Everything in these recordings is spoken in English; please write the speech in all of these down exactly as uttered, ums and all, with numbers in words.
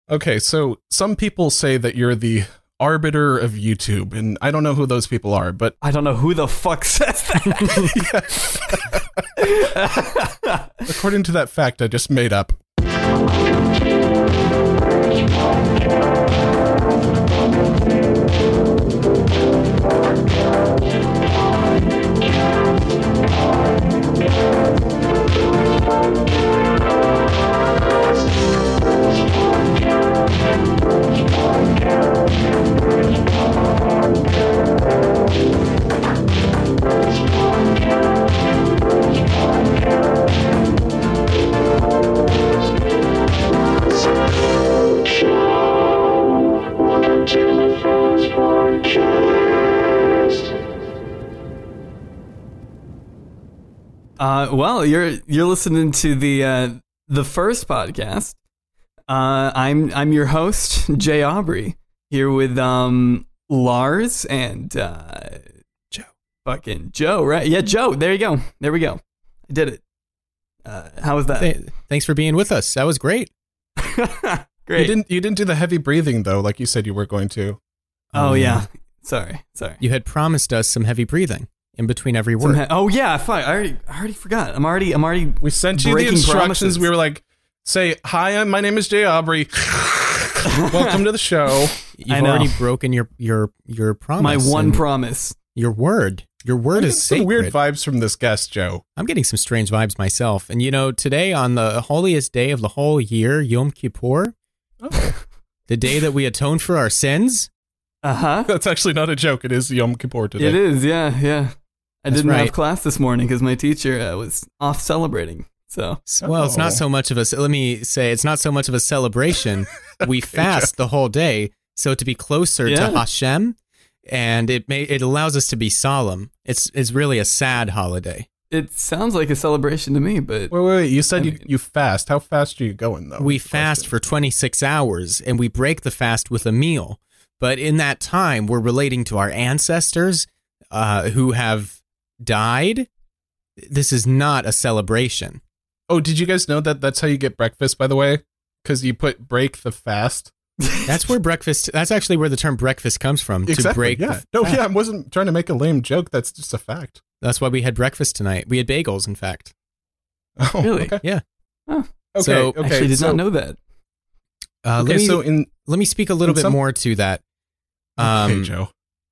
Okay, so some people say that you're the arbiter of YouTube, and I don't know who those people are, but I don't know who the fuck says that. according to that fact I just made up. Uh, well, you're you're listening to the uh, the first podcast. Uh, I'm I'm your host, Jay Aubrey, here with um Lars and uh, Joe. Fucking Joe, right? Yeah, Joe. There you go. There we go. I did it. Uh, how was that? Th- thanks for being with us. That was great. Great. You didn't you didn't do the heavy breathing though, like you said you were going to. Oh Um, yeah. Sorry. Sorry. You had promised us some heavy breathing in between every word. Some he- oh yeah. Fuck. I already I already forgot. I'm already I'm already. We sent you the breaking instructions. promises. We were like, say, hi, I'm, my name is Jay Aubrey. Welcome to the show. You've I know. already broken your your your promise. My one and promise. Your word. Your word I'm is getting some sacred. weird vibes from this guest, Joe. I'm getting some strange vibes myself. And you know, today on the holiest day of the whole year, Yom Kippur, Oh. the day that we atone for our sins. Uh huh. That's actually not a joke. It is Yom Kippur today. It is. Yeah. Yeah. I That's didn't right. have class this morning because my teacher uh, was off celebrating. So Well, it's Oh. not so much of a, let me say, it's not so much of a celebration. We fast the whole day. So to be closer Yeah. to Hashem, and it may, it allows us to be solemn. It's, it's really a sad holiday. it sounds like a celebration to me, but Wait, wait, wait. You said I you, mean- you fast. How fast are you going, though? We Is the fast question. for twenty-six hours and we break the fast with a meal. But in that time, we're relating to our ancestors uh, who have died. This is not a celebration. Oh, did you guys know that that's how you get breakfast, by the way? Because you put break the fast. That's where breakfast, that's actually where the term breakfast comes from, to Exactly. break yeah. the No, fast. yeah, I wasn't trying to make a lame joke. That's just a fact. That's why we had breakfast tonight. We had bagels, in fact. Oh, Really? Okay. Yeah. Okay. So- okay. actually did so, not know that. Uh, Okay, let, me, so in let me speak a little in bit some- more to that. okay, Um, Joe.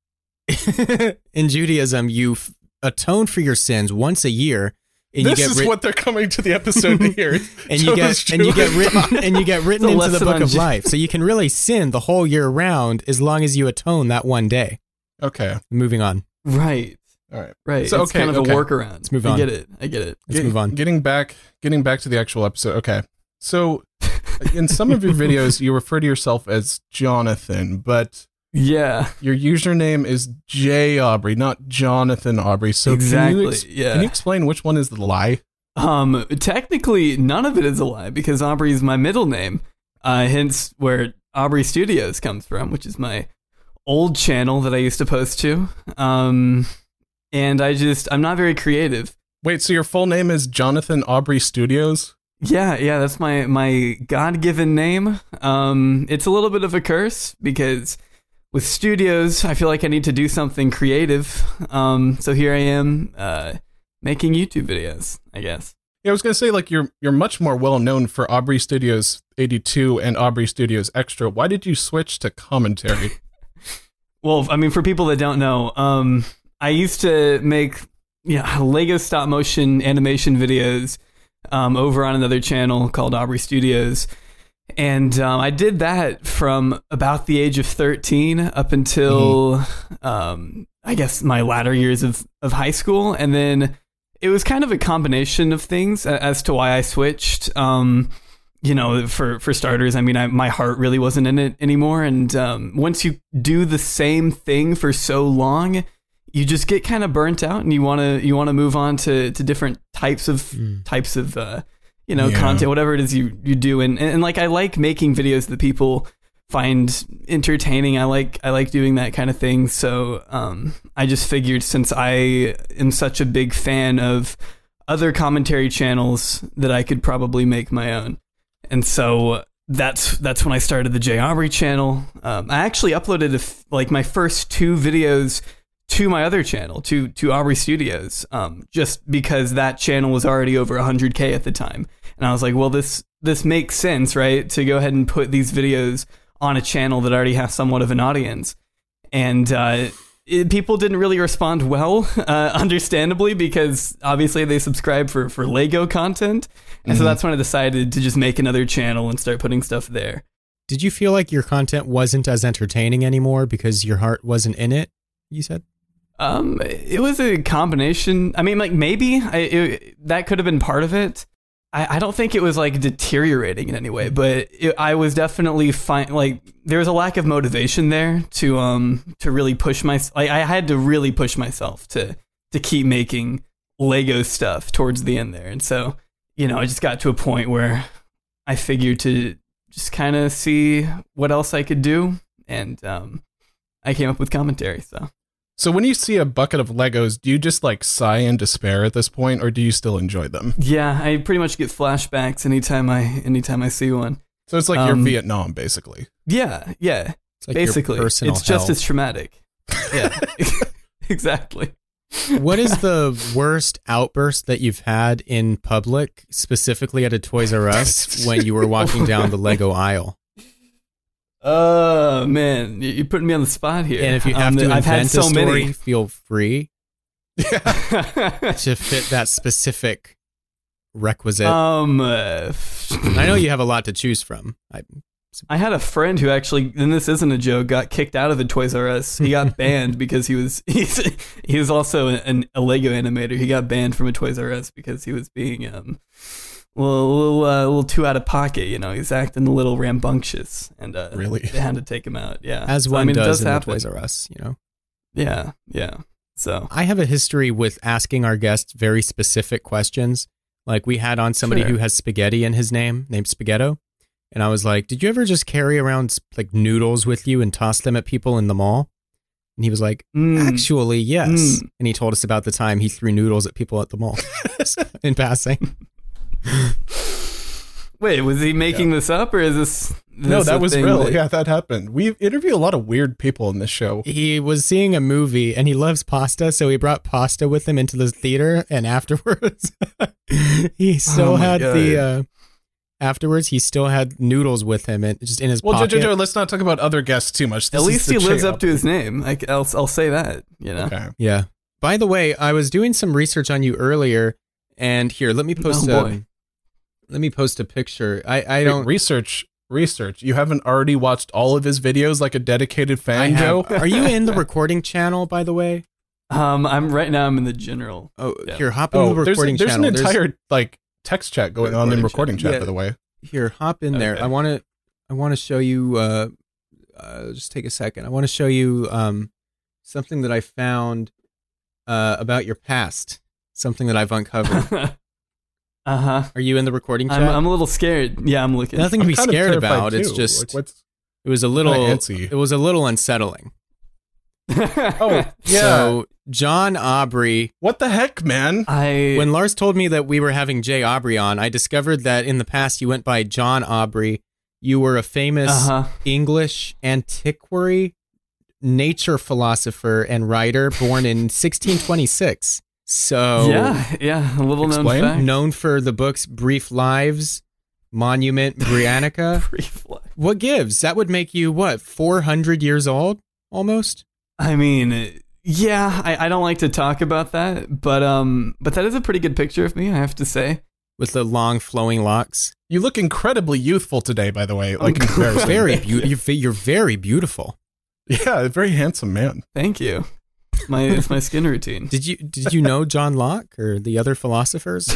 in Judaism, you f- atone for your sins once a year, and This you get is writ- what they're coming to the episode to hear. and you Joe's get and you get Jewish. written and you get written It's a into the lesson book on of Ju- life. So you can really sin the whole year round as long as you atone that one day. Okay. Moving on. Right. All right. Right. So, it's okay, kind of okay. a workaround. Let's move I on. get it. I get it. Let's Get- move on. Getting back, getting back to the actual episode. Okay. So, in some of your videos, you refer to yourself as Jonathan, but Yeah. your username is Jay Aubrey, not Jonathan Aubrey. So, Can Exactly. you, ex- Yeah. can you explain which one is the lie? Um, technically, none of it is a lie because Aubrey is my middle name. Uh, hence where Aubrey Studios comes from, which is my old channel that I used to post to. Um, and I just, I'm not very creative. Wait, so your full name is Jonathan Aubrey Studios? Yeah, yeah, that's my my God-given name. Um, it's a little bit of a curse because with studios, I feel like I need to do something creative. Um, so here I am, uh, making YouTube videos, I guess. Yeah, I was gonna say like you're you're much more well known for Aubrey Studios eighty-two and Aubrey Studios Extra. Why did you switch to commentary? Well, I mean, for people that don't know, um, I used to make yeah Lego stop motion animation videos um, over on another channel called Aubrey Studios, and um, I did that from about the age of thirteen up until um, I guess my latter years of, of high school, and then it was kind of a combination of things a- as to why I switched. Um, you know, for, for starters, I mean, I, my heart really wasn't in it anymore. And um, once you do the same thing for so long, you just get kind of burnt out, and you want to you want to move on to, to different types of Mm. types of uh, you know Yeah. content, whatever it is you you do. And, and and like I like making videos that people find entertaining. I like I like doing that kind of thing. So um, I just figured, since I am such a big fan of other commentary channels, that I could probably make my own. And so that's that's when I started the Jay Aubrey channel. Um, I actually uploaded a f- like my first two videos to my other channel, to to Aubrey Studios, um, just because that channel was already over one hundred K at the time, and I was like, well, this this makes sense, right? To go ahead and put these videos on a channel that already has somewhat of an audience, and uh, it, people didn't really respond well, uh, understandably, because obviously they subscribe for for Lego content, and mm-hmm. so that's when I decided to just make another channel and start putting stuff there. Did you feel like your content wasn't as entertaining anymore because your heart wasn't in it? You said. Um, it was a combination. I mean, like maybe I, it, that could have been part of it. I, I don't think it was like deteriorating in any way, but it, I was definitely fine. Like there was a lack of motivation there to um to really push my. Like I had to really push myself to to keep making Lego stuff towards the end there, and so you know I just got to a point where I figured to just kind of see what else I could do, and um I came up with commentary. So. So when you see a bucket of Legos, do you just like sigh in despair at this point, or do you still enjoy them? Yeah, I pretty much get flashbacks anytime I anytime I see one. So it's like um, you're Vietnam, basically. Yeah, yeah. It's like basically, it's hell. just as traumatic. Yeah, exactly. What is the worst outburst that you've had in public, specifically at a Toys R Us when you were walking down the Lego aisle? Oh man, you're putting me on the spot here. And if you have um, to I've invent had so a story, many. feel free Yeah. to fit that specific requisite. Um, uh, I know you have a lot to choose from. I, I had a friend who actually, and this isn't a joke, got kicked out of the Toys R Us. He got banned because he was he's, he was also an, a Lego animator. He got banned from a Toys R Us because he was being um. A little, uh, a little too out of pocket, you know. He's acting a little rambunctious, and uh, really, they had to take him out. Yeah, as so, one I mean, does, does in happen. the Toys R Us, you know. Yeah, yeah. So I have a history with asking our guests very specific questions. Like we had on somebody Sure. who has spaghetti in his name, named Spaghetto, and I was like, "Did you ever just carry around like noodles with you and toss them at people in the mall?" And he was like, mm. "Actually, yes." Mm. And he told us about the time he threw noodles at people at the mall in passing. Wait, was he making yeah. this up, or is this? this no, that was real. That... Yeah, that happened. We interview a lot of weird people in this show. He was seeing a movie, and he loves pasta, so he brought pasta with him into the theater. And afterwards, he still oh had God. the. Uh, afterwards, he still had noodles with him, and just in his well, pocket. Well, Joe, let's not talk about other guests too much. This At least he J lives Aubrey. up to his name. I, I'll I'll say that. You know. Okay. Yeah. By the way, I was doing some research on you earlier, and here, let me post. Oh, a, boy. Let me post a picture. I, I Wait, don't research research. You haven't already watched all of his videos like a dedicated fan, Joe? Are you in the recording channel, by the way? Um, I'm right now. I'm in the general. Oh, yeah. here, hop into Oh, the there's, recording there's channel. an entire like text chat going on in recording chat, Yeah. by the way. Here, hop in there. Okay. I want to. I want to show you. Uh, uh, just take a second. I want to show you um, something that I found uh, about your past. Something that I've uncovered. uh huh. Are you in the recording chat? I'm, I'm a little scared. Yeah, I'm looking. Nothing to I'm be kind of scared terrified, about. It's too. just. Like, what's it was a little. antsy. It was a little unsettling. Oh, yeah. So John Aubrey. What the heck, man? I When Lars told me that we were having Jay Aubrey on, I discovered that in the past you went by John Aubrey. You were a famous uh-huh. English antiquary, nature philosopher, and writer born in sixteen twenty-six. So yeah, yeah, a little Explain. known fact. known for the books Brief Lives, Monument Britannica. Brief life. What gives? That would make you, what, four hundred years old, almost? I mean, yeah, I, I don't like to talk about that, but um, but that is a pretty good picture of me, I have to say. With the long flowing locks. You look incredibly youthful today, by the way. Like in Oh, comparison. Very beautiful. You're very beautiful. Yeah, a very handsome man. Thank you. My it's my skin routine. Did you did you know John Locke or the other philosophers?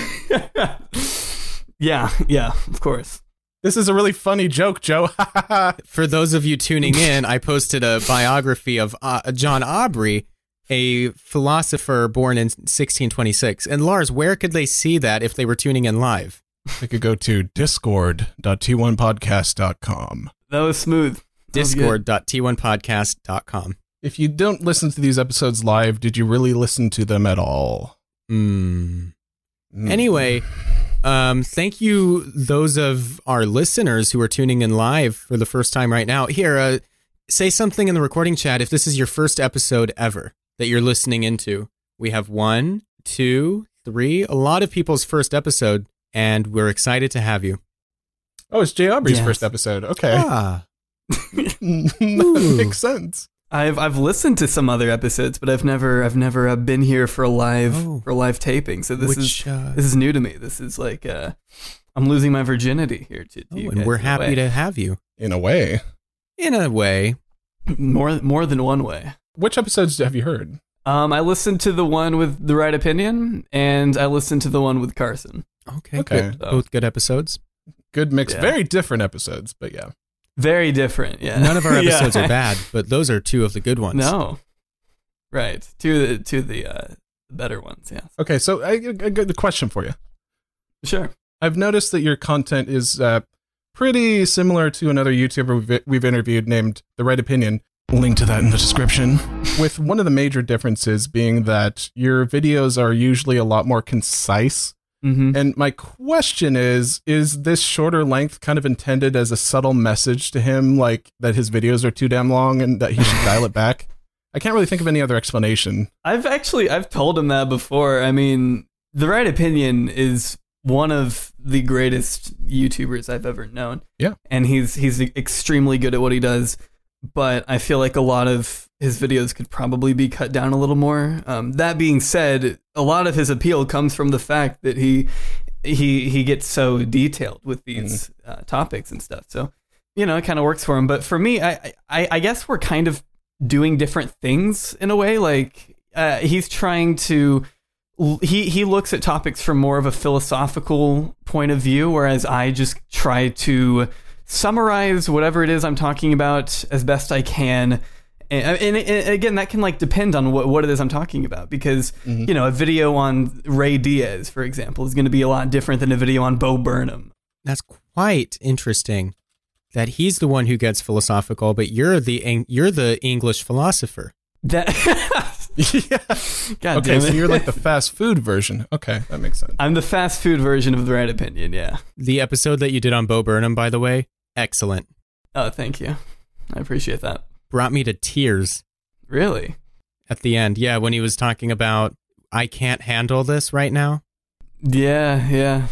yeah, yeah, of course. This is a really funny joke, Joe. For those of you tuning in, I posted a biography of uh, John Aubrey, a philosopher born in sixteen twenty-six. And Lars, where could they see that if they were tuning in live? They could go to discord dot t one podcast dot com. That was smooth. discord dot t one podcast dot com. If you don't listen to these episodes live, did you really listen to them at all? Mm. Mm. Anyway, Um, thank you, those of our listeners who are tuning in live for the first time right now. Here, uh, say something in the recording chat if this is your first episode ever that you're listening into. We have one, two, three, a lot of people's first episode, and we're excited to have you. Oh, it's Jay Aubrey's Yes. first episode. Okay. Ah. That makes sense. I've I've listened to some other episodes, but I've never I've never uh, been here for a live Oh. for a live taping. So this Which, is uh, this is new to me. This is like uh, I'm losing my virginity here. To, to oh, you and guys we're in a happy way. to have you. In a way. In a way. more more than one way. Which episodes have you heard? Um, I listened to the one with The Right Opinion, and I listened to the one with Carson. Okay, Okay. good. Both good episodes. Good mix. Yeah. Very different episodes, but yeah. Very different, yeah. None of our Yeah. episodes are bad, but those are two of the good ones. No, right. Two of the two of the uh, better ones. Yeah, Okay, so I, I got a question for you. sure. I've noticed that your content is uh, pretty similar to another YouTuber we've, we've interviewed named The Right Opinion. Link to that in the description. With one of the major differences being that your videos are usually a lot more concise. Mm-hmm. And my question is, is this shorter length kind of intended as a subtle message to him, like that his videos are too damn long and that he should dial it back? I can't really think of any other explanation. I've actually I've told him that before. I mean, The Right Opinion is one of the greatest YouTubers I've ever known. Yeah. And he's he's extremely good at what he does, but I feel like a lot of his videos could probably be cut down a little more. Um, that being said, a lot of his appeal comes from the fact that he he he gets so detailed with these uh, topics and stuff. So, you know, it kind of works for him. But for me, I, I I guess we're kind of doing different things in a way. Like uh, he's trying to he he looks at topics from more of a philosophical point of view, whereas I just try to summarize whatever it is I'm talking about as best I can. And, and, and again, that can like depend on what, what it is I'm talking about, because Mhm. you know, a video on Ray Diaz, for example, is going to be a lot different than a video on Bo Burnham. That's quite interesting that he's the one who gets philosophical, but you're the Eng- you're the English philosopher. That Yeah. God Okay, damn so it. you're like the fast food version. Okay, that makes sense. I'm the fast food version of The Right Opinion. Yeah. The episode that you did on Bo Burnham, by the way, excellent. Oh, thank you. I appreciate that. Brought me to tears Really? at the end. Yeah, when he was talking about, I can't handle this right now. Yeah. Yeah.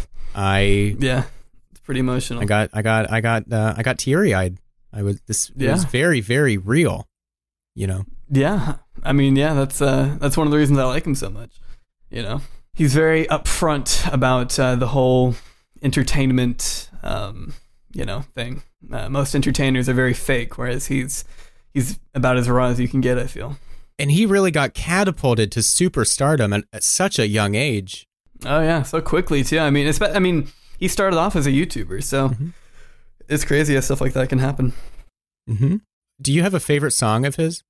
I Yeah. It's pretty emotional. I got I got I got uh, I got teary eyed. I was this it Yeah. was very very real. You know. Yeah, I mean, yeah, that's uh, that's one of the reasons I like him so much. You know, he's very upfront about uh, the whole entertainment, um, you know, thing. Uh, most entertainers are very fake, whereas he's he's about as raw as you can get. I feel. And he really got catapulted to superstardom at, at such a young age. Oh yeah, so quickly too. I mean, it's, I mean, he started off as a YouTuber, so Mhm. it's crazy how stuff like that can happen. Mm-hmm. Do you have a favorite song of his?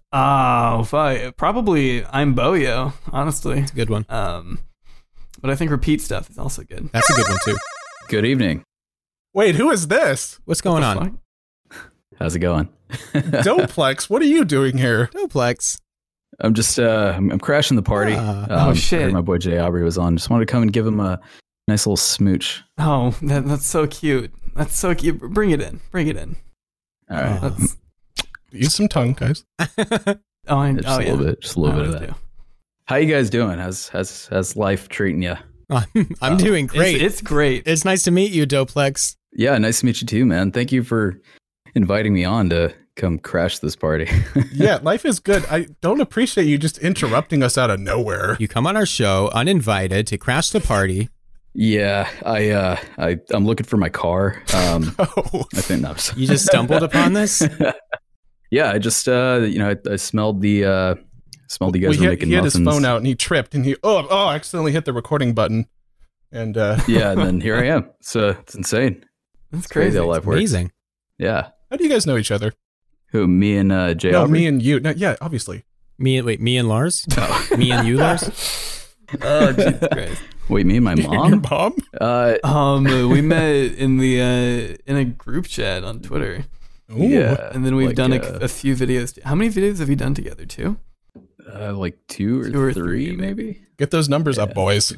Oh, fuck. Probably I'm Boyo, honestly. It's a good one. Um, but I think repeat stuff is also good. That's a good one too. Good evening. Wait, who is this? What's going What the on? fuck? How's it going? Doplex, what are you doing here? Doplex. I'm just uh I'm, I'm crashing the party. Ah. Oh, I shit. heard my boy Jay Aubrey was on. Just wanted to come and give him a nice little smooch. Oh, that, that's so cute. That's so cute. Bring it in. Bring it in. All right. Oh. That's, Use some tongue, guys. oh, I, Just oh a yeah. little bit. Just a little I bit of will that. do. How you guys doing? How's how's how's life treating you? I'm doing great. It's, it's great. It's nice to meet you, Doplex. Yeah, nice to meet you too, man. Thank you for inviting me on to come crash this party. Yeah, life is good. I don't appreciate you just interrupting us out of nowhere. You come on our show uninvited to crash the party. Yeah, I uh I I'm looking for my car. Um Oh, I think no, You just stumbled upon this? Yeah, I just uh you know I, I smelled the uh smelled you guys well, were he, had, making he had his muffins. phone out and he tripped and he oh oh accidentally hit the recording button, and uh, Yeah, and then here I am. So it's insane. That's It's crazy crazy. how life works. Amazing. Yeah. how do you guys know each other? Who? Me and uh, Jay. No, Aubrey? me and you. No, yeah, obviously. Me wait, me and Lars? Oh. Me and you, Lars? Oh, Jesus Christ. Wait, me and my Your mom. mom? Uh, Um, uh, we met in the uh, in a group chat on Twitter, Ooh. yeah, and then we've like, done a, uh, a few videos. How many videos have you done together? Two? uh, like two or, Two or three, three, maybe. Get those numbers up, Yeah. boys.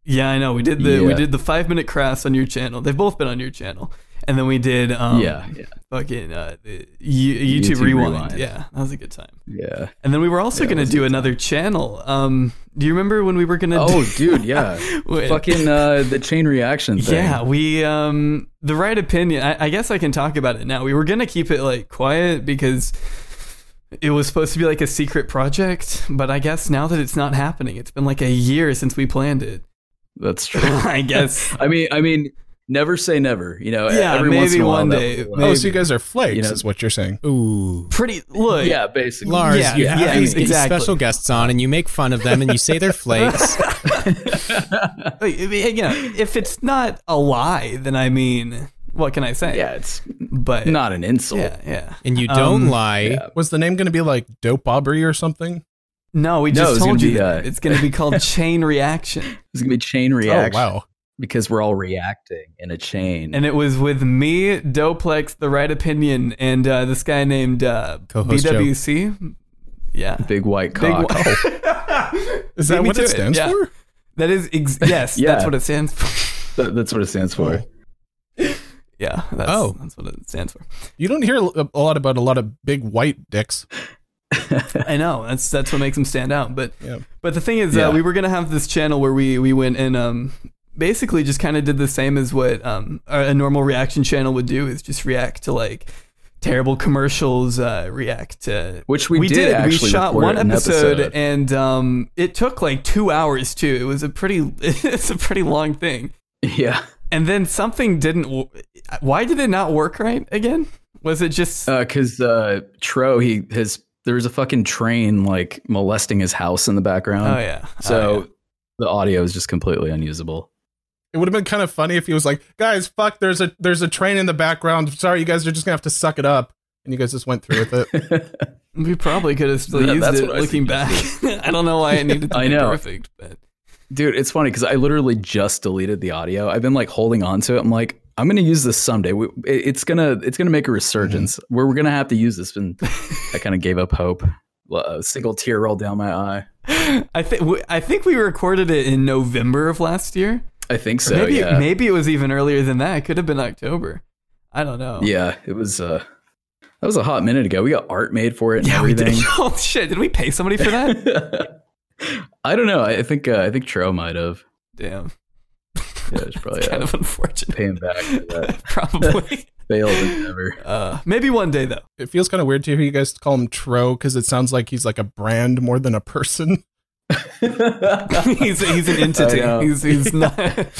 Yeah, I know. We did the we Yeah. did the five minute crafts on your channel. They've both been on your channel, and then we did um, yeah, yeah, fucking uh, the U- YouTube, YouTube Rewind. Rewind. Yeah, that was a good time. yeah. And then we were also Yeah, it gonna was a do good another channel. Um, do you remember when we were gonna? Oh, do- dude, yeah. Wait. Fucking uh, the chain reaction thing. Yeah, we um the right opinion. I, I guess I can talk about it now. We were gonna keep it like quiet because it was supposed to be like a secret project, but I guess now that it's not happening, it's been like a year since we planned it. That's true. I guess. I mean, I mean, never say never. You know, Yeah, every once in maybe a while one that day. will, uh, Maybe. Oh, so you guys are flakes, You know- is what you're saying. Ooh. Pretty look. Yeah, basically. Lars, Yeah, you have yeah, these, these exactly. special guests on, and you make fun of them, and you say they're flakes. Like, I mean, you know, if it's not a lie, then I mean, what can I say? Yeah, it's but not an insult. Yeah, yeah. And you don't Um, lie. yeah. Was the name going to be like Dope Aubrey or something? No, we No, just it's told gonna you be, that. uh, It's going to be called Chain Reaction. It's gonna be chain reaction. Oh, wow. Because we're all reacting in a chain. And it was with me, Doplex, The Right Opinion, and uh, this guy named uh, B Co-host W C. Yeah. Big white Big cock. one. Is that Beat me what to it stands yeah. for? That is, ex- yes, Yeah. that's what it stands for. That- that's what it stands for. Yeah, that's, Oh. that's what it stands for. You don't hear a a lot about a lot of big white dicks. I know that's that's what makes them stand out. But Yeah. but the thing is, Yeah. uh, we were gonna have this channel where we we went and um basically just kind of did the same as what um a a normal reaction channel would do, is just react to like terrible commercials, uh, react to Which we did actually We shot record one an episode, episode. and um it took like two hours too. It was a pretty it's a pretty long thing. Yeah. And then something didn't. w- Why did it not work right again? Was it just? Because uh, Tro, he his there was a fucking train like molesting his house in the background. oh yeah. So Oh, yeah. the audio is just completely unusable. It would have been kind of funny if he was like, "Guys, fuck! There's a there's a train in the background. Sorry, you guys are just gonna have to suck it up." And you guys just went through with it. We probably could have still That- used that's it what I looking back. I don't know why it needed to I be know. perfect, but Dude, it's funny because I literally just deleted the audio. I've been like holding on to it. I'm like, I'm gonna use this someday. We, it- it's gonna it's gonna make a resurgence. Mm-hmm. We're, we're gonna have to use this. And I kind of gave up hope. A single tear rolled down my eye. I think I think we recorded it in November of last year. I think Or so. maybe yeah. maybe it was even earlier than that. It could have been October. I don't know. Yeah, it was. Uh, that was a hot minute ago. We got art made for it and Yeah, we everything. did. Oh shit! Did we pay somebody for that? I don't know. I think uh, I think Tro might have. Damn, Yeah, it's probably it's kind uh, of unfortunate. pay him back for that Probably. failed endeavor. Uh, maybe one day though. It feels kind of weird to hear you guys call him Tro because it sounds like he's like a brand more than a person. he's he's an entity. I know. He's he's not.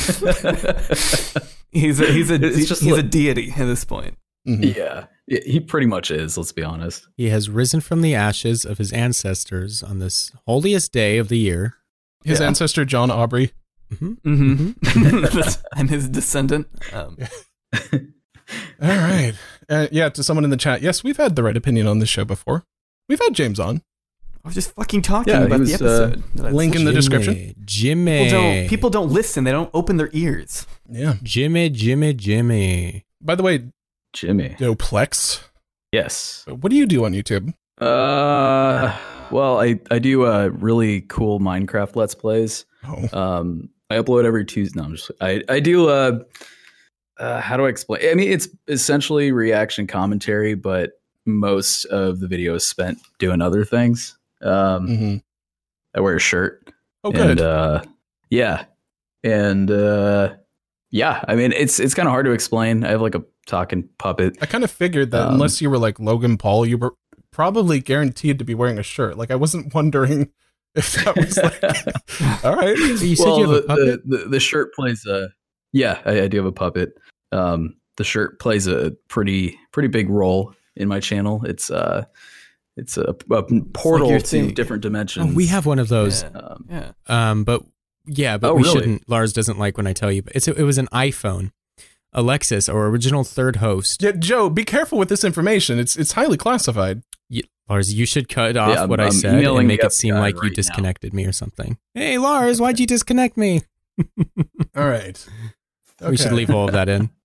he's a he's a It's just he's Mm-hmm. a like- deity at this point. Mhm. Yeah, Yeah, he pretty much is. Let's be honest. He has risen from the ashes of his ancestors on this holiest day of the year. His Yeah. ancestor John Aubrey. hmm Mm-hmm. I'm his descendant. Um, All right. Uh, yeah, to someone in the chat. Yes, we've had the right opinion on this show before. We've had James on. I was just fucking talking Yeah, he about was, the episode. that I link in the listened description. Jimmy. to. People don't, people don't listen. They don't open their ears. Yeah. Jimmy, Jimmy, Jimmy. By the way, Jimmy. Doplex, Yes. what do you do on YouTube? Uh, well, I I do uh really cool Minecraft Let's Plays. Oh, Um, I upload every Tuesday. No, I'm just I I do uh, uh how do I explain? I mean, it's essentially reaction commentary, but most of the video is spent doing other things. Um, mhm. I wear a shirt. Oh, good. And, uh, yeah, and uh, yeah. I mean, it's it's kind of hard to explain. I have like a talking puppet. I kind of figured that um, unless you were like Logan Paul, you were probably guaranteed to be wearing a shirt. Like, I wasn't wondering if that was like, all right. So you said well, you have a the, puppet? the, the the shirt plays a yeah. I, I do have a puppet. Um, the shirt plays a pretty pretty big role in my channel. It's uh, it's a, a portal your to thing. different Oh, dimensions. we have one of those. Yeah. Um, Yeah. Um, but yeah, but Oh, we really? shouldn't. Lars doesn't like when I tell you. But it's a, it was an iPhone. Alexis, our original third host. Yeah, Joe, be careful with this information. It's it's highly classified. Y- Lars, you should cut off I'm- what I I'm said emailing and make the it seem F B I like you right now. disconnected me or something. Hey, Lars, why'd you disconnect me? All right. We should Okay. leave all of that in.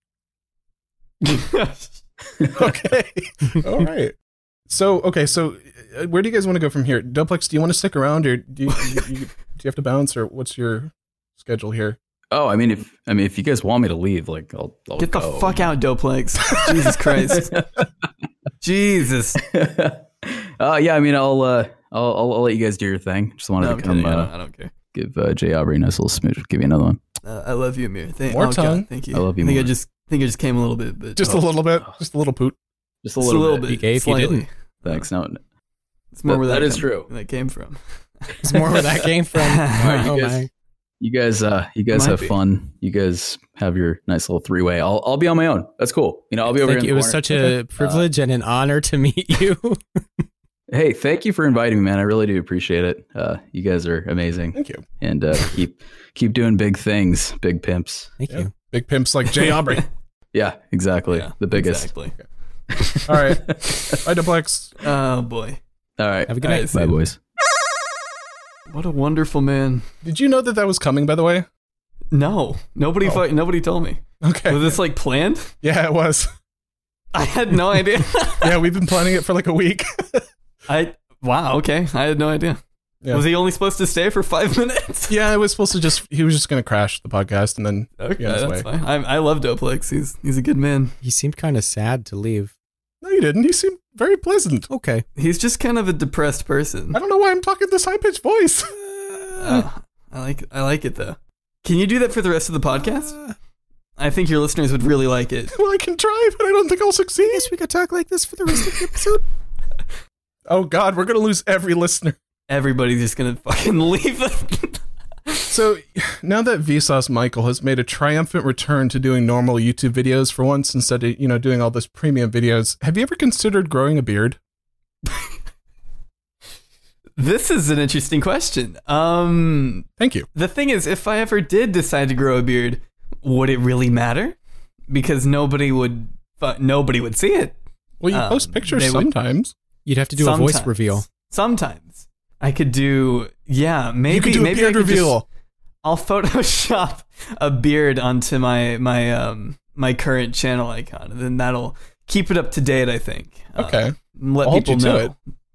Okay. All right. So, okay. So, uh, where do you guys want to go from here? Duplex, do you want to stick around, or do you, you, you do you have to bounce, or what's your schedule here. Oh, I mean, if I mean, if you guys want me to leave, like, I'll, I'll Get the go. fuck out, Doplex. Jesus Christ. Jesus. uh, yeah, I mean, I'll, uh, I'll, I'll, I'll let you guys do your thing. Just wanted No, to I'm come, kidding. I, uh, don't, I don't care. give uh, Jay Aubrey a nice little smooch. Give you another one. Uh, I love you, Amir. Thank, More oh, God, tongue. thank you. I love you I think more. I just think I just came a little bit, but Just oh, a little bit. Just a little poot. Just a just little, a little bit. bit. You gave, you slightly. didn't. Thanks. No, It's more That- where that, that is come- true. That came from. It's more where that came from. right, you oh guys- my. you guys, uh, you guys Might have be. fun. You guys have your nice little three way. I'll, I'll be on my own. That's cool. You know, I'll be over Thank here. you. In It the was corner. such a privilege and an honor to meet you. Hey, thank you for inviting me, man. I really do appreciate it. Uh, you guys are amazing, Thank you. and uh, keep keep doing big things, big pimps. Thank Yeah. you. Big pimps like Jay Aubrey. Yeah, exactly. Yeah, the biggest. Exactly. All right. Bye, Doplex. Oh, boy. All right. Have a good All night. right, Bye, boys. What a wonderful man. Did you know that that was coming, by the way? No. Nobody Oh. fu- nobody told me. Okay. Was this like planned? Yeah, it was. I had no idea. Yeah, we've been planning it for like a week. I wow, okay. I had no idea. Yeah. Was he only supposed to stay for five minutes? Yeah, it was supposed to just, he was just going to crash the podcast and then Okay, be on his that's way. fine. I, I love Doplex. He's he's a good man. He seemed kind of sad to leave. No, you didn't. He seemed very pleasant. Okay. He's just kind of a depressed person. I don't know why I'm talking this high pitched voice. Uh, I like I like it though. Can you do that for the rest of the podcast? I think your listeners would really like it. Well, I can try, but I don't think I'll succeed. we could talk like this for the rest of the episode. Oh, God, we're going to lose every listener. Everybody's just gonna fucking leave. So now that Vsauce Michael has made a triumphant return to doing normal YouTube videos for once instead of, you know, doing all this premium videos, have you ever considered growing a beard? This is an interesting question. Um, Thank you. the thing is, if I ever did decide to grow a beard, would it really matter? Because nobody would, fu- nobody would see it. Well, you Um, post pictures they would- sometimes. You'd have to do a voice Sometimes. reveal. Sometimes I could do, yeah, maybe you could do maybe a I beard could just- reveal. I'll Photoshop a beard onto my my um my current channel icon, and then that'll keep it up to date. I think. Uh, Okay. and let I'll hold people you to know. it.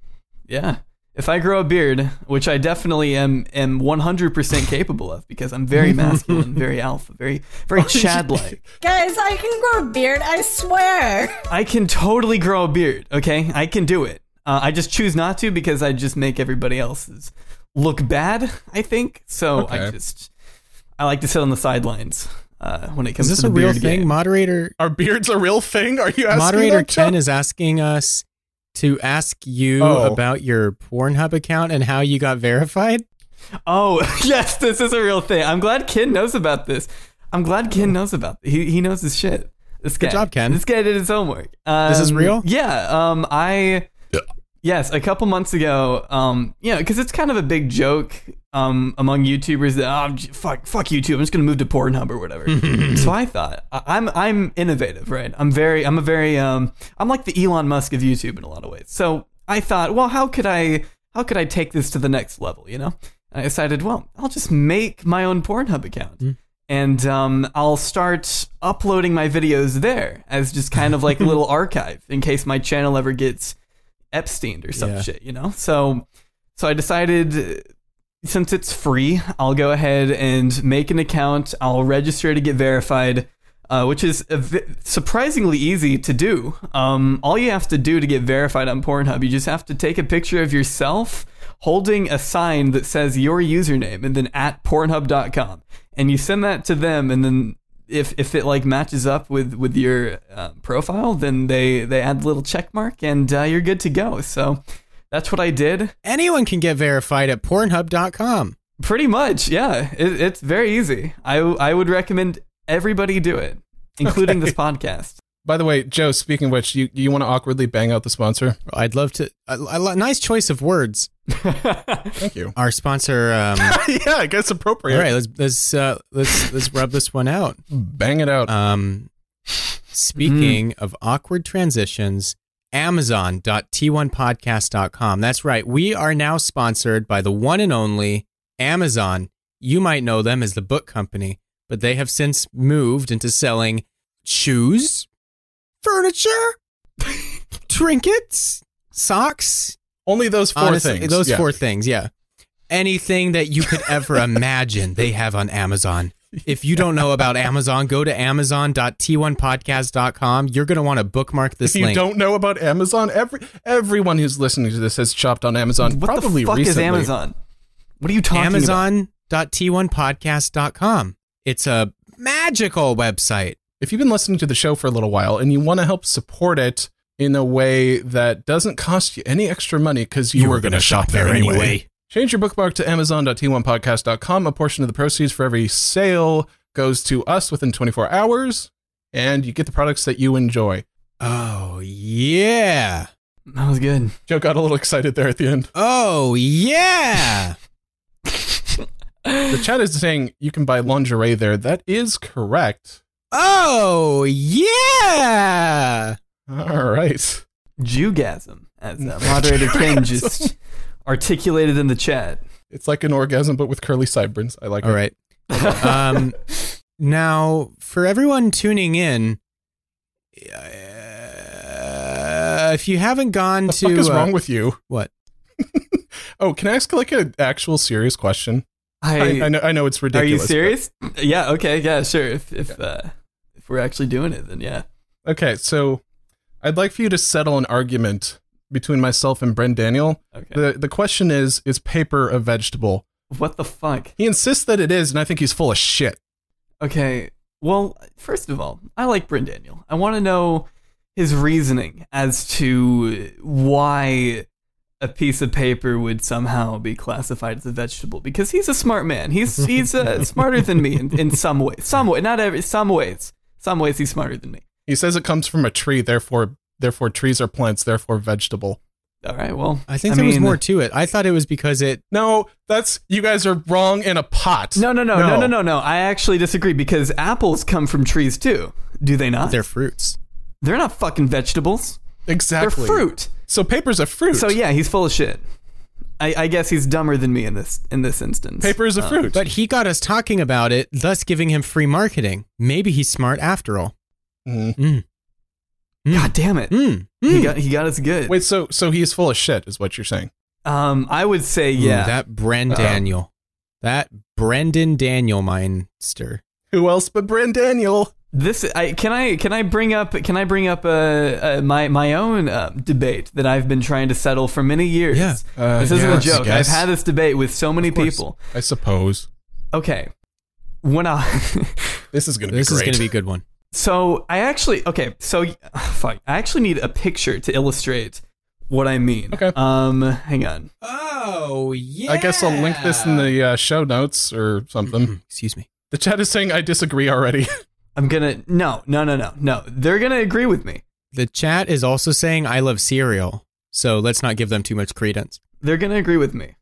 Yeah, if I grow a beard, which I definitely am am one hundred percent capable of, because I'm very masculine, very alpha, very very Chad-like. Guys, I can grow a beard, I swear. I can totally grow a beard. Okay, I can do it. Uh, I just choose not to because I just make everybody else's look bad, I think. So I Okay. just I like to sit on the sidelines uh, when it comes Is this to a the real beard thing? game. Moderator Are beards a real thing? Are you asking Moderator that, Chuck? Ken is asking us to ask you Oh. about your Pornhub account and how you got verified. Oh, yes, this is a real thing. I'm glad Ken knows about this. I'm glad Ken knows about it. He he knows his shit. This guy. Good job, Ken. This guy did his homework. Um, This is real? Yeah. Um. I. Yeah. Yes, a couple months ago. Um. Yeah, because it's kind of a big joke. Um. Among YouTubers that oh j- fuck fuck YouTube. I'm just gonna move to Pornhub or whatever. So I thought I, I'm I'm innovative, right? I'm very I'm a very um I'm like the Elon Musk of YouTube in a lot of ways. So I thought, well, how could I how could I take this to the next level? You know. I decided, well, I'll just make my own Pornhub account. Mm. And um, I'll start uploading my videos there as just kind of like a little archive in case my channel ever gets Epsteined or some Yeah. shit, you know? So so I decided, uh, since it's free, I'll go ahead and make an account. I'll register to get verified, uh, which is a vi- surprisingly easy to do. Um, all you have to do to get verified on Pornhub, you just have to take a picture of yourself holding a sign that says your username and then at pornhub dot com, and you send that to them, and then if if it like matches up with with your uh, profile, then they they add a little check mark, and uh, you're good to go. So that's what I did. Anyone can get verified at pornhub dot com. Pretty much, yeah. It, it's very easy. I I would recommend everybody do it, including Okay. this podcast. By the way, Joe, speaking of which, you, you want to awkwardly bang out the sponsor? I'd love to. A, a nice choice of words. Thank you. Our sponsor. Um, Yeah, I guess appropriate. all right, let's let's uh, let's let's rub this one out. Bang it out. Um, speaking of awkward transitions, amazon dot t one podcast dot com. That's right. We are now sponsored by the one and only Amazon. You might know them as the book company, but they have since moved into selling shoes, furniture, trinkets, socks. Only those four Honestly, things. Those Yeah. four things, yeah. anything that you could ever imagine they have on Amazon. If you don't know about Amazon, go to amazon dot t one podcast dot com. You're going to want to bookmark this if you link. don't know about Amazon, every everyone who's listening to this has shopped on Amazon. What probably the fuck recently. is Amazon? What are you talking about? amazon dot t one podcast dot com. It's a magical website. If you've been listening to the show for a little while and you want to help support it in a way that doesn't cost you any extra money because you, You were were going to gonna shop shop there there anyway. anyway. Change your bookmark to amazon dot t one podcast dot com. A portion of the proceeds for every sale goes to us within twenty-four hours, and you get the products that you enjoy. Oh, yeah. That was good. Joe got a little excited there at the end. Oh, yeah. The chat is saying you can buy lingerie there. That is correct. Oh, yeah. All right. Jewgasm, as uh, moderator Ken just articulated in the chat. It's like an orgasm, but with curly sideburns. I like All it. right. Um, now, for everyone tuning in, uh, if you haven't gone What to... the fuck is uh, wrong with you? What? Oh, can I ask like an actual serious question? I, I, I know I know it's are ridiculous. you but- serious? Yeah. Okay. Yeah. Sure. If if uh, if we're actually doing it, then yeah. Okay, so I'd like for you to settle an argument between myself and Brent Daniel. Okay. The the question is, is paper a vegetable? What the fuck? He insists that it is, and I think he's full of shit. Okay. Well, first of all, I like Bryn Daniel. I want to know his reasoning as to why a piece of paper would somehow be classified as a vegetable, because he's a smart man. He's he's uh, smarter than me in, in some ways. Some way, not every. Some ways. Some ways he's smarter than me. He says it comes from a tree, therefore therefore trees are plants, therefore vegetable. All right. Well, I think there was mean- more to it. I thought it was because it... No, that's you guys are wrong in a pot. No, no, no, no, no, no, no. I actually disagree, because apples come from trees too. Do they not? They're fruits. They're not fucking vegetables. Exactly. They're fruit. So paper's a fruit. So yeah, he's full of shit. I, I guess he's dumber than me in this in this instance. paper is a Uh, fruit. But he got us talking about it, thus giving him free marketing. Maybe he's smart after all. Mhm. Mm. Mm. God damn it. Mm. He Mm. got he got us good. Wait, so so he is full of shit, is what you're saying? Um, I would say Ooh, yeah. that Bren Uh-oh. Daniel. That Brendan Daniel Meinster. Who else but Brent Daniel? This I can I can I bring up can I bring up uh, uh my my own uh, debate that I've been trying to settle for many years. Yeah. Uh, This isn't yes, a joke. I've yes. had this debate with so many Of course. people. I suppose. Okay. When I This is going to be This great. is going to be a good one. So I actually okay. So fuck. I actually need a picture to illustrate what I mean. Okay. Um, hang on. Oh, yeah. I guess I'll link this in the uh, show notes or something. Excuse me. The chat is saying I disagree already. I'm gonna no no no no no. They're gonna agree with me. The chat is also saying I love cereal, so let's not give them too much credence. They're gonna agree with me.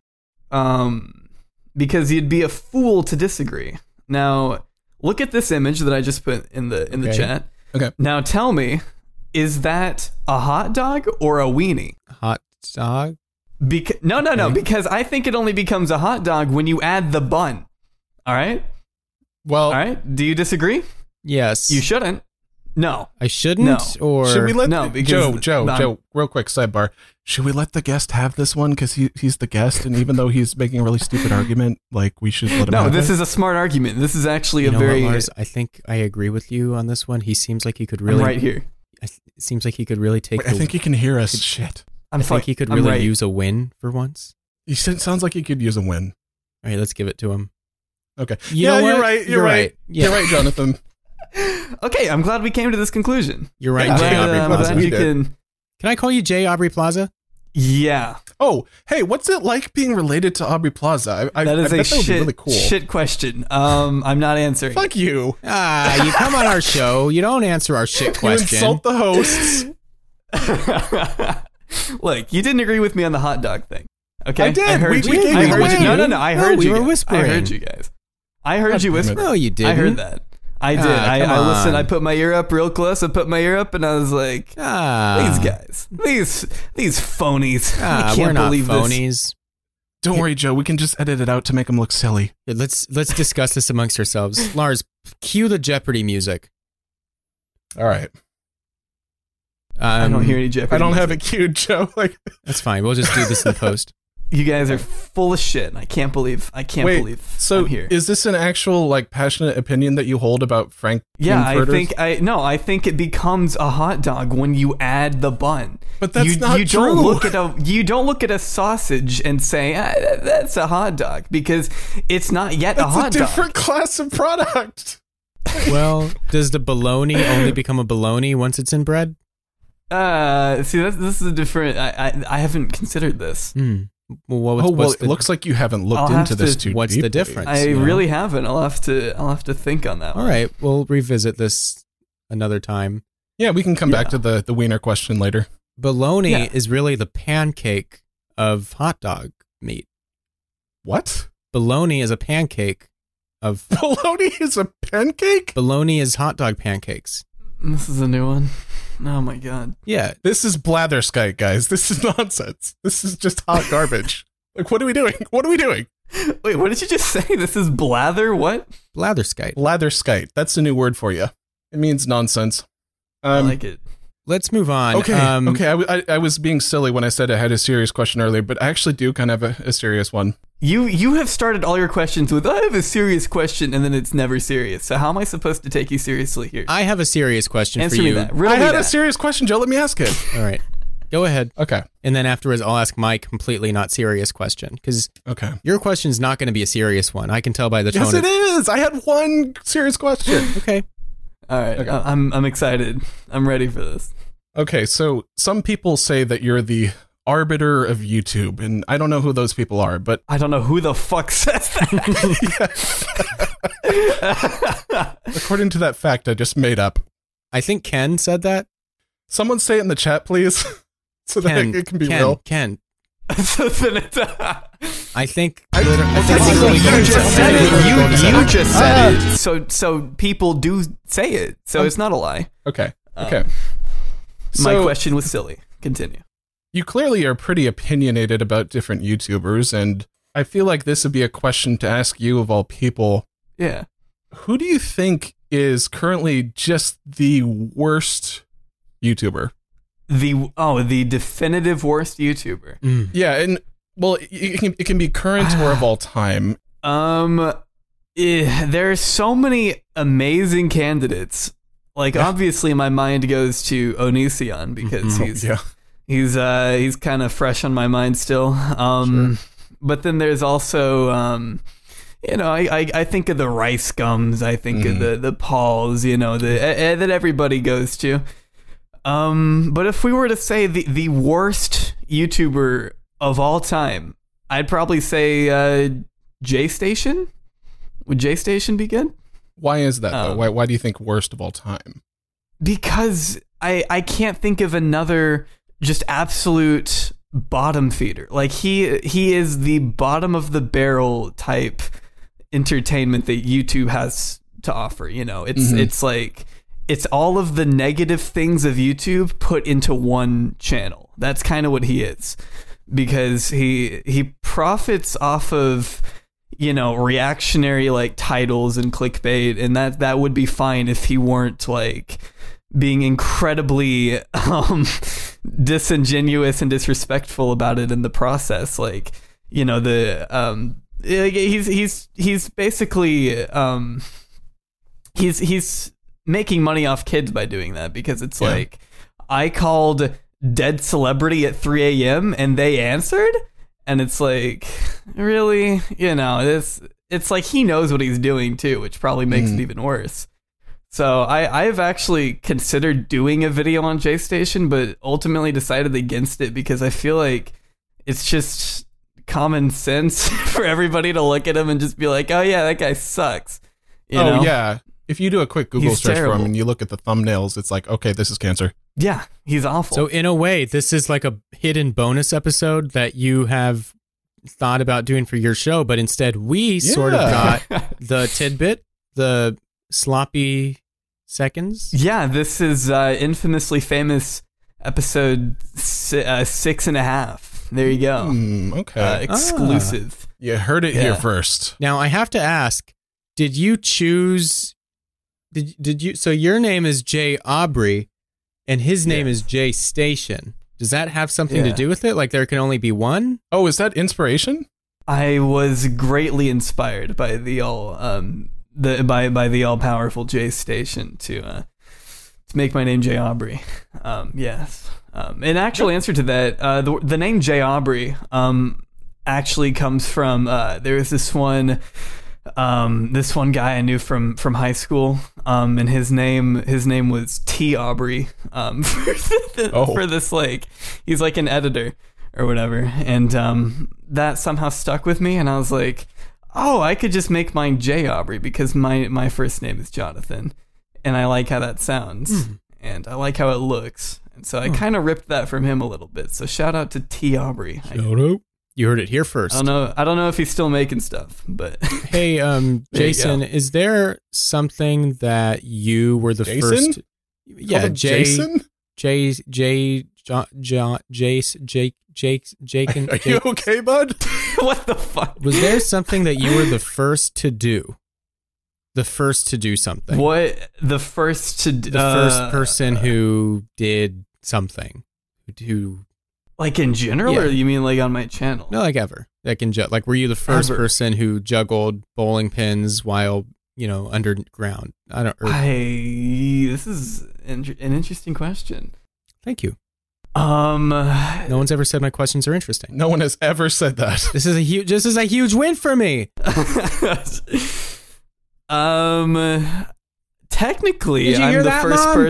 Um, because you'd be a fool to disagree. Now, look at this image that I just put in the in the Okay. chat. Okay. Now tell me, is that a hot dog or a weenie? Hot dog? Beca- no, no, no, Okay. because I think it only becomes a hot dog when you add the bun. All right? Well, All right? Do you disagree? Yes. You shouldn't. No. I shouldn't? No. Or should we let No, the- because Joe, Joe, I'm- Joe, real quick sidebar. Should we let the guest have this one because he, he's the guest, and even though he's making a really stupid argument, like we should let him No, have this it? is a smart argument. This is actually you a know very what, Lars? I think I agree with you on this one. He seems like he could I'm really. right here. I th- it seems like he could really take. Wait, I the, think he can hear us. Shit. I'm I think fuck- he could I'm really right. use a win for once. He said, sounds like he could use a win. All right, let's give it to him. Okay. You yeah, know you're what? right. You're, You're right. right. Yeah. You're right, Jonathan. Okay, I'm glad we came to this conclusion. You're right, Yeah, I'm Jay I- glad, Aubrey I'm Plaza. glad We you did. can. Can I call you Jay Aubrey Plaza? Yeah, Oh, hey, what's it like being related to Aubrey Plaza? I, I, that is I a bet that would be shit really cool. shit question. Um, I'm not answering. Fuck you. Ah, you come on our show. You don't answer our shit You question. insult the hosts. Look, you didn't agree with me on the hot dog thing. Okay, I did. I heard We- you. we gave I you heard a you. win. No, no, no. I No, heard we you. were guys. whispering. I heard you guys. I heard God you damn it. whisper. No, you didn't. I heard that. I did. Ah, I, come I listened. on. I put my ear up real close. I put my ear up, and I was like, Ah, "These guys, these these phonies. Ah, I can't we're not believe this." phonies. Don't worry, Joe. We can just edit it out to make him look silly. Here, let's let's discuss this amongst ourselves. Lars, cue the Jeopardy music. All right. Um, I don't hear any Jeopardy. I don't have it music. queued, Joe. Like, That's fine. We'll just do this in post. You guys are full of shit. And I can't believe. I can't Wait, believe. so I'm here. is this an actual like passionate opinion that you hold about Frank? Yeah, I Frankfurters? think I no. I think it becomes a hot dog when you add the bun. But that's you, not you true. Don't look at a you don't look at a sausage and say ah, that- that's a hot dog because it's not yet That's a hot a different dog. class of product. Well, does the bologna only become a bologna once it's in bread? Uh, see, that's, this is a different. I, I I haven't considered this. Hmm. Well, what was, Oh well, what's it the, looks like you haven't looked I'll have into this to- too what's the deeply. difference? I you know? really haven't. I'll have to. I'll have to think on that. All one. right, we'll revisit this another time. Yeah, we can come back Yeah. to the the wiener question later. Bologna Yeah. is really the pancake of hot dog meat. What? Bologna is a pancake of Bologna is a pancake? bologna is hot dog pancakes. This is a new one. Oh my god. Yeah, This is blatherskite, guys. This is nonsense. This is just hot garbage. Like, what are we doing? What are we doing? Wait, what did you just say? This is blather? What? blatherskite. Blatherskite. That's a new word for you. It means nonsense. I Um, like it. Let's move on. okay, Um, okay. I, w- I, I was being silly when I said I had a serious question earlier, but I actually do kind of have a, a serious one. You you have started all your questions with I have a serious question, and then it's never serious. So how am I supposed to take you seriously here? I have a serious question Answer for me you. that. Riddle I me had a that. serious question, Joe. Let me ask it. All right, go ahead. Okay. And then afterwards, I'll ask my completely not serious question because Okay. your question's not going to be a serious one. I can tell by the tone. Yes, it is. I had one serious question. Okay. All right, Okay. I- I'm I'm excited. I'm ready for this. Okay, so some people say that you're the arbiter of YouTube, and I don't know who those people are, but I don't know who the fuck says that. according to that fact I just made up, I think Ken said that. someone say it in the chat, please, so that Ken, it can be Ken, real. Ken. So then it's- I think. I- liter- I think Technically, literally you going just to- said it. literally you going to say you that. just said Ah. it. So so people do say it. So it's not a lie. Okay, Um, okay. My So question was silly. Continue. you clearly are pretty opinionated about different YouTubers, and I feel like this would be a question to ask you of all people. Yeah. Who do you think is currently just the worst YouTuber? The oh the definitive worst YouTuber. Mm. Yeah, and well, it, it, can, it can be current or of all time. Um, eh, there are so many amazing candidates. Like Yeah. obviously, my mind goes to Onision because Mhm. he's Yeah. he's uh he's kind of fresh on my mind still. Um, but then there's also um. You know, I, I, I think of the Rice Gums. I think of Mhm. the the Pauls. You know, the uh, that everybody goes to. Um, but if we were to say the the worst YouTuber of all time, I'd probably say uh, J Station. Would J Station be good? Why is that though? Um, Why why do you think worst of all time? Because I I can't think of another just absolute bottom feeder. Like he he is the bottom of the barrel type entertainment that YouTube has to offer. You know, it's Mhm. it's like it's all of the negative things of YouTube put into one channel. That's kind of what he is, because he he profits off of, you know, reactionary like titles and clickbait, and that that would be fine if he weren't like being incredibly um disingenuous and disrespectful about it in the process. Like, you know, the um like, he's he's he's basically um he's he's making money off kids by doing that, because it's Yeah. like I called dead celebrity at three a.m. and they answered, and it's like, really, you know, it's it's like he knows what he's doing too, which probably makes Mm. it even worse. So I I've actually considered doing a video on J Station, but ultimately decided against it because I feel like it's just common sense for everybody to look at him and just be like, oh yeah, that guy sucks. You oh know? yeah. If you do a quick Google He's search for terrible. him and you look at the thumbnails, it's like, okay, this is cancer. Yeah, he's awful. So in a way, this is like a hidden bonus episode that you have thought about doing for your show, but instead we sort of Yeah. got the tidbit, the sloppy seconds. Yeah, this is uh, infamously famous episode si- uh, six and a half. There you go. Hmm, okay. Uh, exclusive. you heard it here yeah. first. Now I have to ask, did you choose did did you so your name is Jay Aubrey and his name Yeah. is Jay Station. Does that have something Yeah. to do with it? Like there can only be one? Oh, is that inspiration? I was greatly inspired by the all um the by by the all powerful J Station to uh to make my name Jay Aubrey. Um yes. Um in actual answer to that, uh the the name Jay Aubrey um actually comes from uh there was this one um this one guy I knew from from high school, um and his name his name was T Aubrey, um for, the, Oh. for this, like, he's like an editor or whatever, and um that somehow stuck with me, and I was like, oh, I could just make mine J Aubrey because my my first name is Jonathan, and I like how that sounds, Hmm. and I like how it looks, and so I kind of ripped that from him a little bit. So shout out to T Aubrey. I, You heard it here first. I don't know. I don't know if he's still making stuff, but Hey, um, There you Jason, go. is there something that you were the Jason? first? Call Yeah, him Jay, Jason? Jay, Jay, John, John, Jace, Jake, Jake, Jake, and Are you Jake. okay, bud? what the fuck? Was there something that you were the first to do? The first to do something. What the first to The first person who did something. Who, like in general, Yeah. or you mean like on my channel? no, like ever. Like in ju- like, were you the first Ever. person who juggled bowling pins while you know underground? I don't. Or, I. This is in- an interesting question. thank you. Um. No one's ever said my questions are interesting. No one has ever said that. This is a huge. This is a huge win for me. um. Technically, Did you I'm hear the that, first Mom?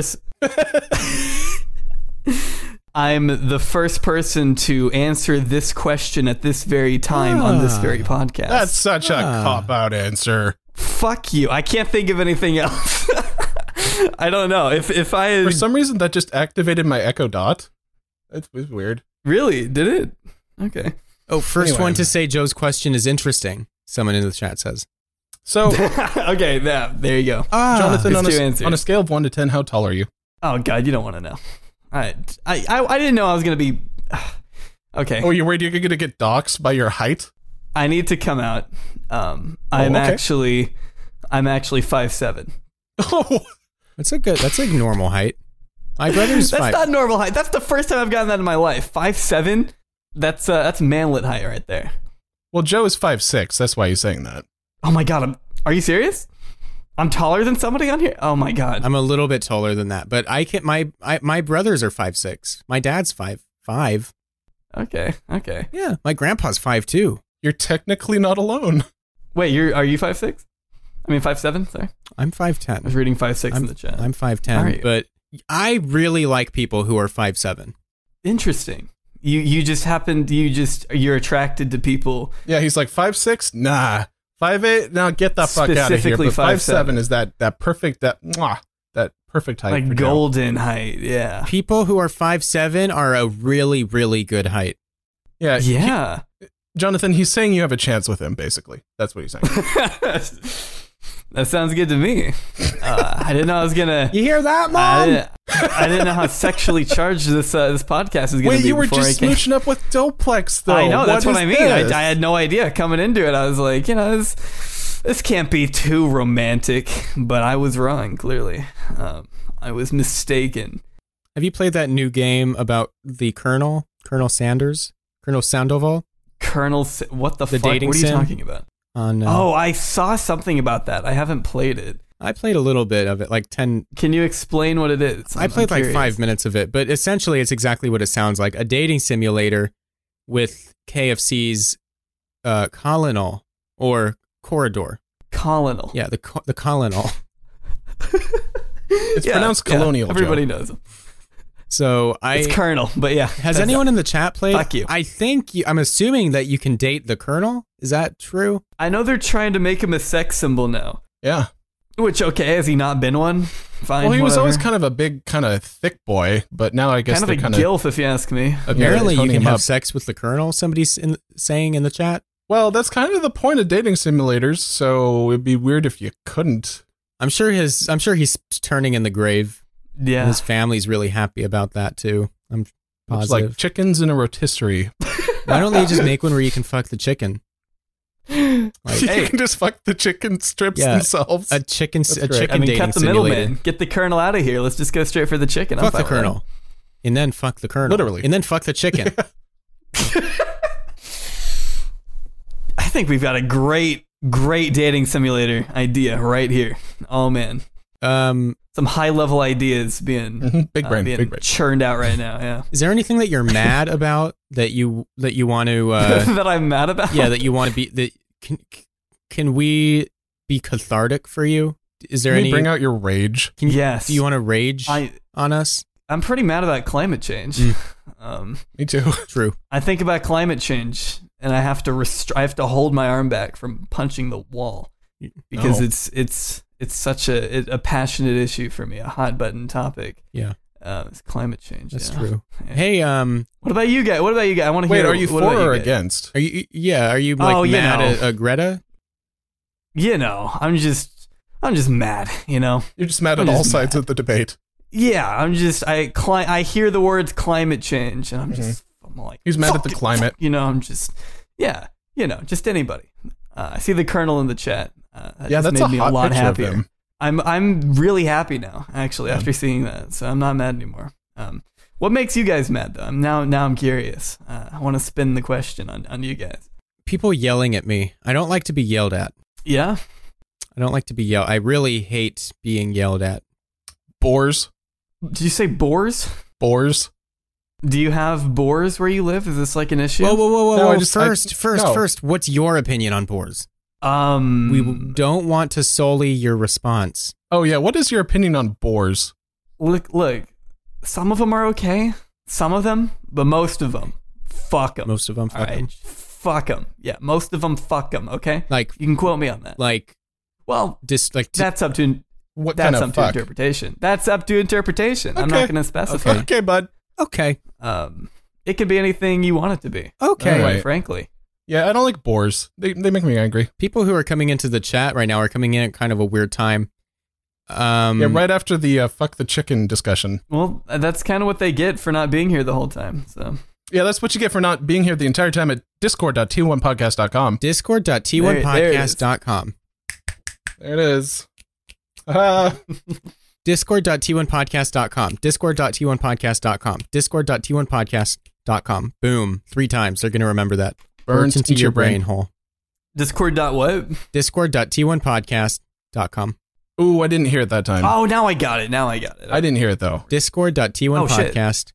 person. I'm the first person to answer this question at this very time on this Ah. very podcast. That's such a Ah. cop-out answer. Fuck you. I can't think of anything else. I don't know. If if I had, For some reason, that just activated my Echo Dot. It was weird. really did it. Okay. Oh, first Anyway. one to say Joe's question is interesting. Someone in the chat says. So, okay, yeah, there you go. Ah, Jonathan, it's on two a, answers. on a scale of one to ten, how tall are you? Oh god, you don't want to know. I I I, I didn't know I was gonna be. Okay, Oh, you're worried you're going to get doxxed by your height? I need to come out. Um, I'm okay. actually, I'm actually five seven. Oh, that's a good. That's like normal height. My brother's That's five. not normal height. That's the first time I've gotten that in my life. Five seven. That's uh, that's manlet height right there. well, Joe is five six. That's why he's saying that. Oh my god, I'm, are you serious? I'm taller than somebody on here. Oh my god. I'm a little bit taller than that, but I can. My I, my brothers are five six. My dad's five five. Okay, okay. Yeah, my grandpa's five two. You're technically not alone. Wait, you're are you five six? I mean five seven. Sorry, I'm five I was ten. reading five six I'm, in the chat. I'm five Are ten, you? but I really like people who are five seven. Interesting. You you just happened. You just you're attracted to people. Yeah, he's like five six. Nah, five eight. Now get the fuck out of here. Specifically But five seven five seven. is that that perfect that mwah, that perfect height. Like for Joe. golden height, yeah. People who are five seven are a really really good height. Yeah, he- Yeah. Jonathan, he's saying you have a chance with him. Basically, that's what he's saying. That sounds good to me. Uh, I didn't know I was gonna. You hear that, I Mom? didn't, I didn't know how sexually charged this uh, this podcast is gonna Wait, be. you were before just I came. smooching up with Doplex, though. I know that's what, is I mean. I, this? I had no idea coming into it. I was like, you know, this this can't be too romantic, but I was wrong. Clearly, um, I was mistaken. Have you played that new game about the Colonel, Colonel Sanders, Colonel Sandoval Colonel, S- what the, The fuck? dating What are you sim? talking about? on? Uh, Oh, I saw something about that. I haven't played it. I played a little bit of it, like ten. Can you explain what it is? I I'm- played I'm like curious. five minutes of it, but essentially it's exactly what it sounds like: a dating simulator with K F C's uh, Colonel or Corridor. Colonel. Yeah, the co- the Colonel. It's pronounced colonial, Joe. Everybody knows him. So I It's Colonel, but yeah. has that's- anyone in the chat played? Fuck you. I think you, I'm assuming that you can date the Colonel. Is that true? I know they're trying to make him a sex symbol now. Yeah. Which, okay, has he not been one? Fine. Well, he was whatever. always kind of a big, kind of thick boy, but now I guess kind of they're a kind of gilf, if you ask me. Apparently, you toning can him have up. sex with the Colonel. Somebody's in, saying in the chat. Well, that's kind of the point of dating simulators. So it'd be weird if you couldn't. I'm sure his. I'm sure he's turning in the grave. Yeah. His family's really happy about that too. I'm It's positive. like chickens in a rotisserie. Why don't they just make one where you can fuck the chicken? Like you Hey. can just fuck the chicken strips Yeah. themselves. a chicken, That's a great. chicken I mean, dating cut the simulator. middleman. Get the Colonel out of here. Let's just go straight for the chicken. I'm Fuck the fine with that. Colonel. and then fuck the Colonel. Literally. And then fuck the chicken. I think we've got a great, great dating simulator idea right here. Oh, man. Um, Some high-level ideas being, Mhm. Big uh, brain, being big brain. churned out right now, yeah. is there anything that you're mad about that you that you want to uh, that I'm mad about? yeah, that you want to be that can can we be cathartic for you? Is there Can we any bring out your rage? can, Yes. Do you want to rage I, on us? I'm pretty mad about climate change. Mm. Um, Me too. True. I think about climate change, and I have to restri- I have to hold my arm back from punching the wall because No. it's it's it's such a it, a passionate issue for me, a hot button topic. Yeah. Uh, it's climate change. That's yeah. true. Yeah. Hey, um, What about you guys? What about you guys? I want to Wait, hear. are you what for about you or guys? against? are you? Yeah, are you like Oh, you mad know. at uh, Greta? You know, I'm just I'm just mad. You know. You're just mad I'm at all just sides mad. of the debate. Yeah, I'm just I cli- I hear the words climate change, and I'm just I'm like He's mad at "Fuck the it." climate. You know, I'm just yeah, you know, just anybody. Uh, I see the Colonel in the chat. Uh, that Yeah, just that's made a me hot a lot picture of happier. him. I'm I'm really happy now, actually, Yeah. after seeing that. So I'm not mad anymore. Um, what makes you guys mad though? I'm now now I'm curious. Uh, I want to spin the question on, on you guys. People yelling at me. I don't like to be yelled at. Yeah. I don't like to be yelled. I really hate being yelled at. Boars. Did you say boars? Boars. Do you have boars where you live? Is this like an issue? Whoa, whoa, whoa, whoa! No, whoa. I just- I- first, first, no. first. What's your opinion on boars? Um, We don't want to sully your response. Oh, yeah. What is your opinion on boars? look look. Some of them are okay. Some of them, but most of them, fuck them. Most of them, fuck All right, 'em. fuck them. Yeah, most of them, fuck them. Okay, Like, you can quote me on that. like, Well, dis, like. T- that's up to What that's kind up of to fuck? interpretation. That's up to interpretation. I'm Okay. not going to specify. Okay, bud. okay, Um, it can be anything you want it to be. okay. All Quite right. frankly. Yeah, I don't like boars. They they make me angry. People who are coming into the chat right now are coming in at kind of a weird time. Um, Yeah, right after the uh, fuck the chicken discussion. Well, that's kind of what they get for not being here the whole time. So Yeah, that's what you get for not being here the entire time at discord dot t one podcast dot com. discord dot t one There- there it is. podcast dot com. There it is. Ah. discord dot t one podcast dot com. discord dot t one podcast dot com. discord dot t one podcast dot com. Boom. Three times. They're going to remember that. Burns Works into your brain hole. Discord dot what? discord dot t one podcast dot com. Ooh, I didn't hear it that time. Oh, now I got it. Now I got it. I didn't hear it though. discord dot t one Oh, shit. podcast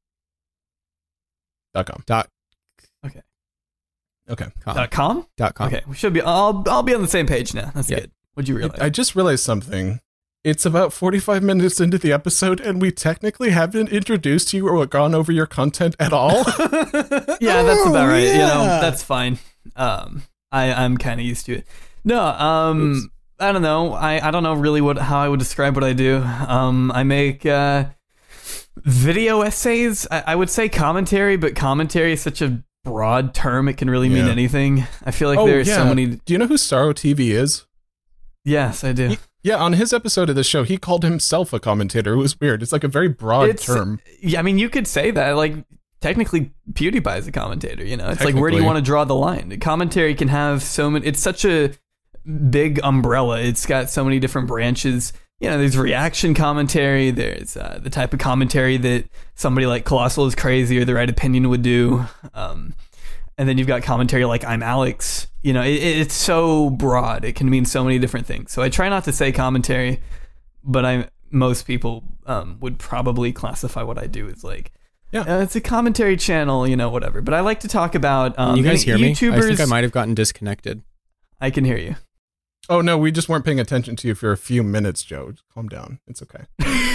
Dot com. dot Okay. Okay. com. Dot com? Dot com. Okay, we should be. I'll I'll be on the same page now. That's Yeah. good. What'd you realize? I just realized something. It's about forty-five minutes into the episode, and we technically haven't introduced you or gone over your content at all. yeah, that's Oh, about right. You know, yeah. that's fine. Um, I I'm kind of used to it. No, um, Oops. I don't know. I I don't know really what how I would describe what I do. Um, I make uh video essays. I, I would say commentary, but commentary is such a broad term. It can really mean Yeah. anything. I feel like Oh, there's yeah. so many. Do you know who Sorrow T V is? Yes, I do. Yeah, on his episode of the show, he called himself a commentator. It was weird. It's like a very broad It's- term. Yeah, I mean, you could say that. Like, technically, PewDiePie is a commentator. You know, it's like, where do you Technically. want to draw the line? The commentary can have so many. It's such a big umbrella. It's got so many different branches. You know, there's reaction commentary. There's uh, the type of commentary that somebody like Colossal is Crazy or The Right Opinion would do. Um, and then you've got commentary like I'm Alex. You know, it, it's so broad. It can mean so many different things. So I try not to say commentary, but I most people um, would probably classify what I do as like, Yeah. uh, it's a commentary channel, you know, whatever. But I like to talk about um, you guys hear me? YouTubers. I think I might have gotten disconnected. I can hear you. Oh, no, we just weren't paying attention to you for a few minutes, Joe. Just calm down. It's okay.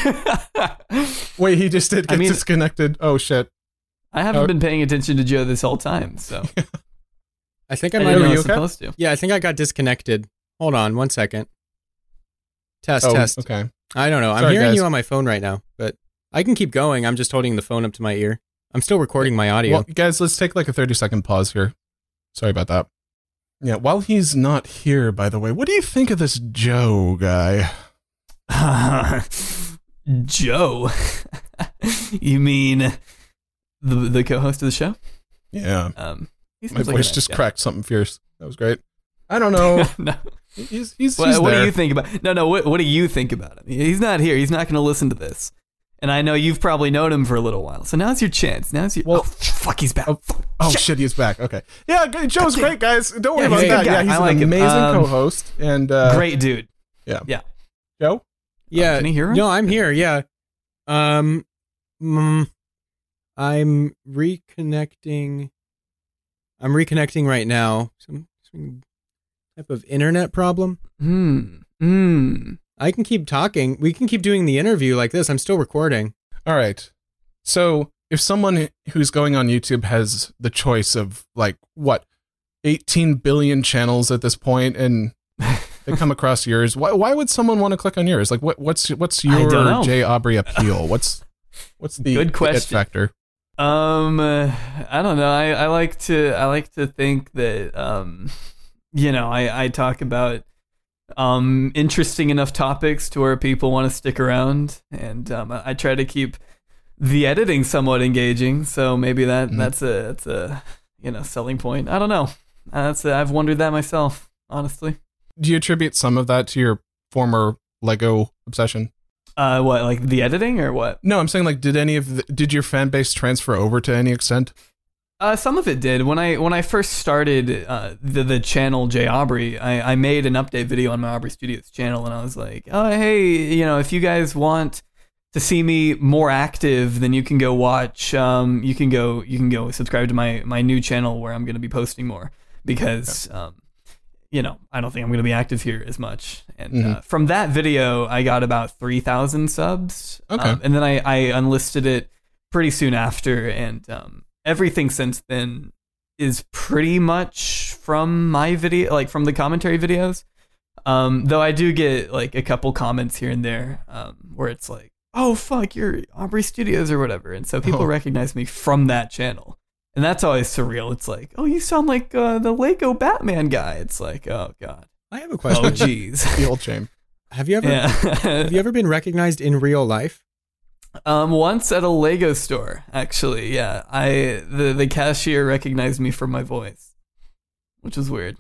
Wait, he just did I get mean- disconnected. Oh, shit. I haven't Oh. been paying attention to Joe this whole time, so I think I I might didn't Are know I have. you was okay? supposed to. Yeah, I think I got disconnected. Hold on one second. Test, Oh, test. okay. I don't know. I'm Sorry, hearing guys. you on my phone right now, but I can keep going. I'm just holding the phone up to my ear. I'm still recording my audio. Well, guys, let's take like a thirty second pause here. Sorry about that. Yeah, while he's not here, by the way, what do you think of this Joe guy? Joe, you mean the the co-host of the show? Yeah, Um, he my seems like a voice nice just guy. cracked something fierce. That was great. I don't know. no. He's he's, What, he's what there. do you think about? No, no. What, what do you think about him? He's not here. He's not going to listen to this. And I know you've probably known him for a little while. So now's your chance. Now's your... Well, oh, fuck, he's back. Oh, oh shit, he's back. Okay. Yeah, g- Joe's great, guys. Don't worry Yeah, about he's a that. good guy. Yeah, he's I an like him. amazing Um, co-host. And uh, Great dude. Yeah. Yeah. Joe? Yeah. Uh, can you hear him? No, I'm here. Yeah. Um, mm, I'm reconnecting. I'm reconnecting right now. Some, some type of internet problem. Hmm. Hmm. I can keep talking. We can keep doing the interview like this. I'm still recording. All right. So if someone who's going on YouTube has the choice of like what eighteen billion channels at this point, and they come across yours, why why would someone want to click on yours? Like what what's what's I don't know. your Jay Aubrey appeal? What's what's the Good the it question. factor? Um, uh, I don't know. I, I like to I like to think that um, you know, I, I talk about um interesting enough topics to where people want to stick around, and um, I, I try to keep the editing somewhat engaging. So maybe that Mhm. that's a that's a you know selling point. I don't know. Uh, that's a, I've wondered that myself, honestly. Do you attribute some of that to your former Lego obsession? Uh, what, like the editing or what? No, I'm saying like did any of the, did your fan base transfer over to any extent? Uh, some of it did. When I when I first started uh, the the channel Jay Aubrey, I, I made an update video on my Aubrey Studios channel, and I was like, oh hey, you know, if you guys want to see me more active, then you can go watch. Um, you can go you can go subscribe to my my new channel where I'm going to be posting more, because um, you know, I don't think I'm going to be active here as much. And Mhm. uh, from that video, I got about three thousand subs. Okay. Um, and then I I unlisted it pretty soon after, and um. Everything since then is pretty much from my video, like from the commentary videos. Um, though I do get like a couple comments here and there um, where it's like, oh, fuck, you're Aubrey Studios or whatever. And so people Oh. recognize me from that channel. And that's always surreal. It's like, oh, you sound like uh, the Lego Batman guy. It's like, oh, God. I have a question. Oh, geez. The old shame. Have you ever Yeah. have you ever been recognized in real life? Um, once at a Lego store, actually, yeah. I the, the cashier recognized me from my voice, which is weird.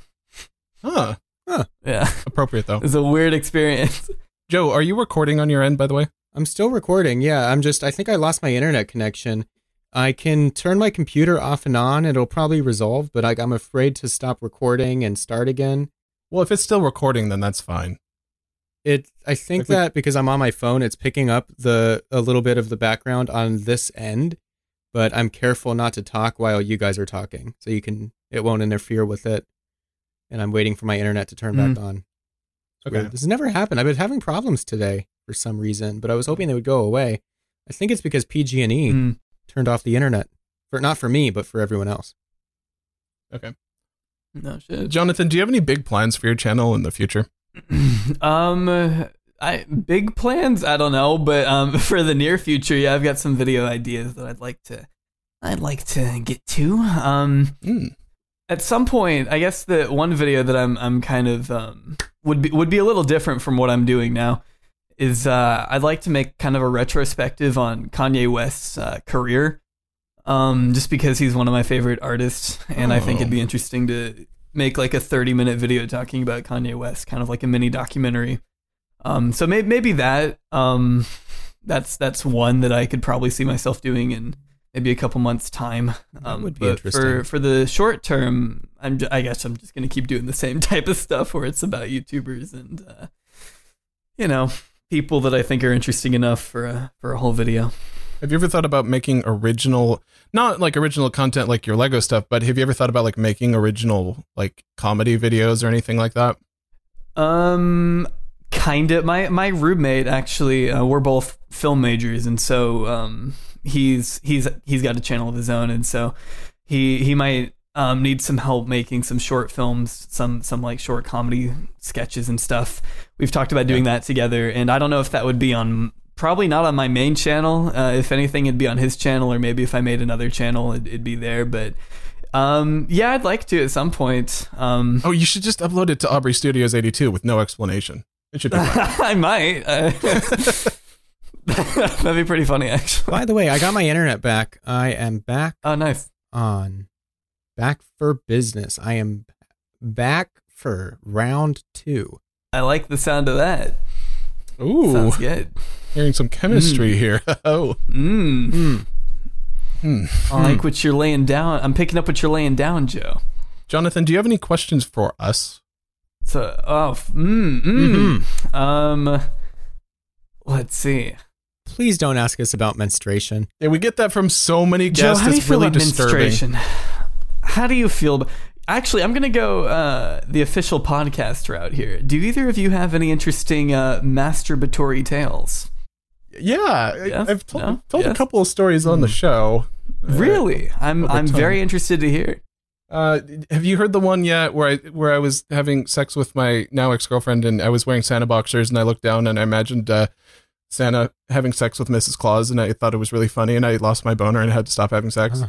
Huh. Yeah, Appropriate though. it's a weird experience. Joe, are you recording on your end, by the way? I'm still recording. Yeah, I'm just. I think I lost my internet connection. I can turn my computer off and on. It'll probably resolve, but I, I'm afraid to stop recording and start again. Well, if it's still recording, then that's fine. It. I think Like we- that because I'm on my phone, it's picking up the a little bit of the background on this end, but I'm careful not to talk while you guys are talking, so you can. It won't interfere with it. And I'm waiting for my internet to turn back on. It's Okay. weird. This has never happened. I've been having problems today for some reason, but I was hoping they would go away. I think it's because P G and E Mm. turned off the internet. For not for me, but for everyone else. Okay. No shit. Jonathan, do you have any big plans for your channel in the future? um, I big plans. I don't know, but um, for the near future, yeah, I've got some video ideas that I'd like to, I'd like to get to. Um, Mm. at some point, I guess the one video that I'm, I'm kind of um would be would be a little different from what I'm doing now. Is uh, I'd like to make kind of a retrospective on Kanye West's uh, career. Um, just because he's one of my favorite artists, and I think Oh. it'd be interesting to make like a thirty minute video talking about Kanye West, kind of like a mini documentary. Um, so maybe maybe that um, that's that's one that I could probably see myself doing in maybe a couple months time. Um, would be but interesting. For for the short term, I'm j- I guess I'm just gonna keep doing the same type of stuff where it's about YouTubers and uh, you know, people that I think are interesting enough for a for a whole video. Have you ever thought about making original, not like original content like your Lego stuff, but have you ever thought about like making original like comedy videos or anything like that? Um, kind of. My my roommate actually, uh, we're both film majors, and so um, he's he's he's got a channel of his own, and so he he might um need some help making some short films, some some like short comedy sketches and stuff. We've talked about doing that together, and I don't know if that would be on. Probably not on my main channel. Uh, if anything, it'd be on his channel, or maybe if I made another channel, it'd, it'd be there. But um, yeah, I'd like to at some point. Um, Oh, you should just upload it to Aubrey Studios eighty-two with no explanation. It should be fine. I might. Uh, that'd be pretty funny, actually. By the way, I got my internet back. I am back Oh, nice. on. Back for business. I am back for round two. I like the sound of that. Ooh, Sounds good. hearing some chemistry Mm. here. Oh, Mm. Mm. Hmm. I like what you're laying down. I'm picking up what you're laying down, Joe. Jonathan, do you have any questions for us? So, oh, f- mm, mm. Mhm. Um, let's see. Please don't ask us about menstruation. Yeah, we get that from so many Joe, guests. how do you It's feel really about disturbing. menstruation? How do you feel about... Actually, I'm going to go uh, the official podcast route here. Do either of you have any interesting uh, masturbatory tales? Yeah, I- Yes? I've told, No? told Yes? a couple of stories on the show. Uh, Really? I'm over I'm time. very interested to hear. Uh, have you heard the one yet where I where I was having sex with my now ex girlfriend and I was wearing Santa boxers and I looked down and I imagined uh, Santa having sex with Missus Claus and I thought it was really funny and I lost my boner and I had to stop having sex.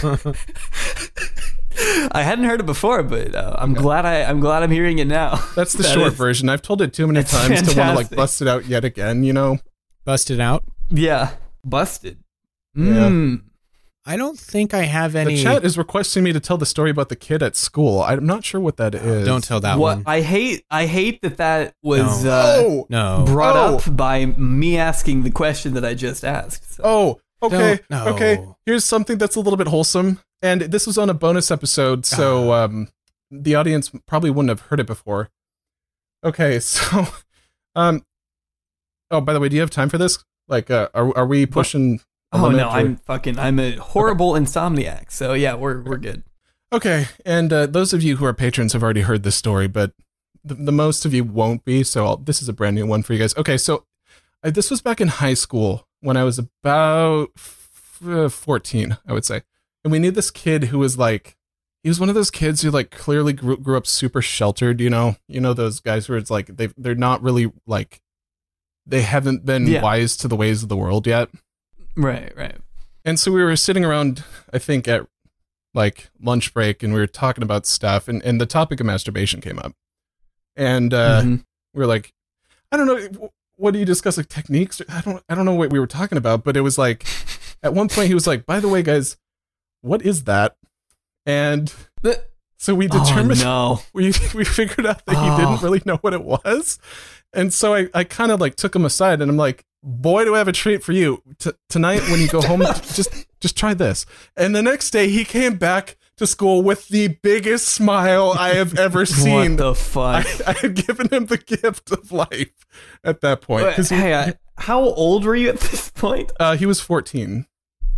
I hadn't heard it before, but uh, I'm glad I I'm glad I'm hearing it now. That's the That short is- version. I've told it too many That's times to want to like fantastic. bust it out yet again. You know. Busted out. Yeah, busted. Yeah. Mm. I don't think I have any. The chat is requesting me to tell the story about the kid at school. I'm not sure what that is. Don't tell that What one. I hate I hate that that was No. uh, Oh, No. brought Oh. up by me asking the question that I just asked. So. oh, okay, Don't- no. okay. Here's something that's a little bit wholesome, and this was on a bonus episode, so um, the audience probably wouldn't have heard it before. Okay, so, um, oh, by the way, do you have time for this? Like, uh, are are we pushing? a Oh limit, no, or- I'm fucking I'm a horrible insomniac. So yeah, we're we're good. Okay, and uh, those of you who are patrons have already heard this story, but the, the most of you won't be, so I'll, this is a brand new one for you guys. Okay, so uh, this was back in high school when I was about f- uh, fourteen, I would say. And we knew this kid who was like, he was one of those kids who like clearly grew, grew up super sheltered, you know? You know those guys where it's like, they they're not really like, they haven't been Yeah. wise to the ways of the world yet. Right, right. And so we were sitting around, I think, at like lunch break, and we were talking about stuff, and, and the topic of masturbation came up. And uh, Mhm. we were like, I don't know, what do you discuss, like techniques? I don't, I don't know what we were talking about, but it was like, at one point he was like, by the way, guys, what is that? And The- so we oh determined, no. we we figured out that Oh. he didn't really know what it was. And so I, I kind of like took him aside and I'm like, boy, do I have a treat for you. T- tonight when you go home, just just try this. And the next day he came back to school with the biggest smile I have ever seen. What the I, fuck? I had given him the gift of life at that point. 'Cause he, hey, I, how old were you at this point? uh, he was fourteen.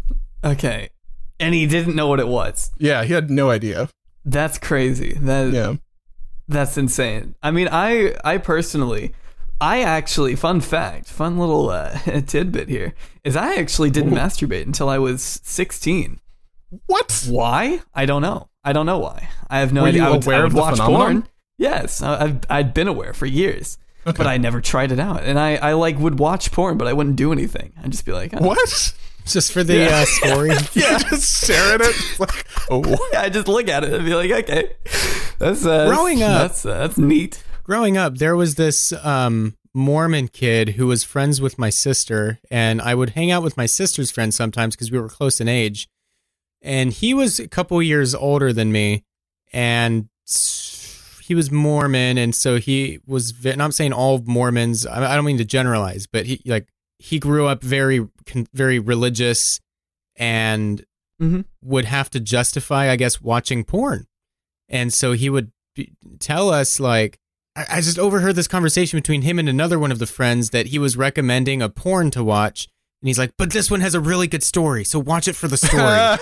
Okay, and he didn't know what it was. Yeah, he had no idea. That's crazy. That Yeah. That's insane. I mean, I I personally, I actually, fun fact, fun little uh, tidbit here, is I actually didn't Ooh. masturbate until I was sixteen. What? Why? I don't know. I don't know why. I have no Were idea. you I would, aware I would of the watch phenomenon? porn. Yes, I, I've, I'd been aware for years, Okay. but I never tried it out. And I, I like would watch porn, but I wouldn't do anything. I'd just be like, oh. What? Just for the Yeah. uh, story. Yeah, just stare at it. Like, oh. I just look at it and be like, okay, that's uh, Growing up- That's uh, that's neat. Growing up, there was this um, Mormon kid who was friends with my sister, and I would hang out with my sister's friends sometimes because we were close in age. And he was a couple years older than me, and s- he was Mormon, and so he was. ve- And I'm saying all Mormons. I I don't mean to generalize, but he like he grew up very, con- very religious, and Mhm. would have to justify, I guess, watching porn. And so he would be, tell us like. I I just overheard this conversation between him and another one of the friends that he was recommending a porn to watch. And he's like, but this one has a really good story, so watch it for the story.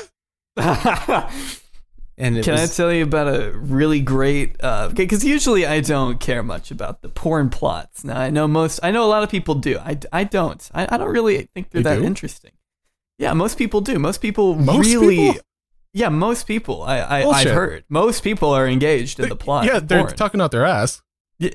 And it Can I was, tell you about a really great? Because usually I don't care much about the porn plots. Now I know most. I know a lot of people do. I, I don't. I, I don't really think they're You that do? interesting. Yeah, most people do. Most people Most really. people? Yeah, most people. I, I I've Bullshit. heard most people are engaged in the plot. Yeah, of they're porn. talking out their ass. Yeah.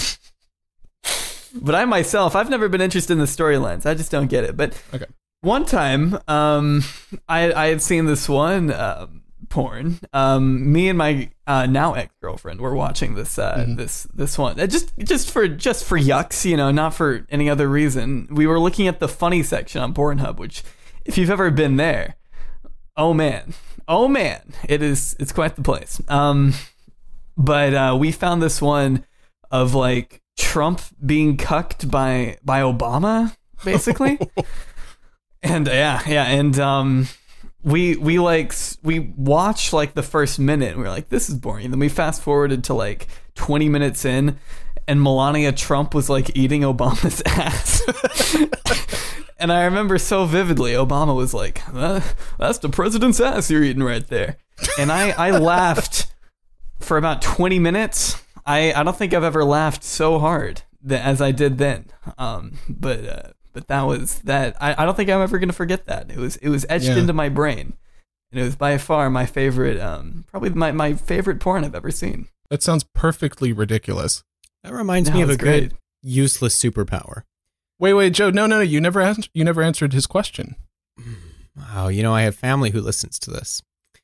But I myself, I've never been interested in the storylines. I just don't get it. But Okay. one time, um, I I had seen this one um, porn. Um, me and my uh, now ex girlfriend were watching this uh, Mhm. this this one. Uh, just just for just for yucks, you know, not for any other reason. We were looking at the funny section on Pornhub, which, if you've ever been there, oh man, oh man, it is it's quite the place. Um, but uh, we found this one of like Trump being cucked by by Obama, basically. And yeah, yeah, and um, we we like we watched like the first minute, and we were like, this is boring. And then we fast forwarded to like twenty minutes in, and Melania Trump was like eating Obama's ass. And I remember so vividly, Obama was like, that, that's the president's ass you're eating right there. And I, I laughed for about twenty minutes. I, I don't think I've ever laughed so hard that, as I did then. Um, but uh, but that was that. I, I don't think I'm ever going to forget that. It was it was etched Yeah. into my brain. And it was by far my favorite, um, probably my, my favorite porn I've ever seen. That sounds perfectly ridiculous. That reminds No, me of a it's great. good useless superpower. Wait, wait, Joe. No, no, no. You never asked. You never answered his question. Wow, you know I have family who listens to this.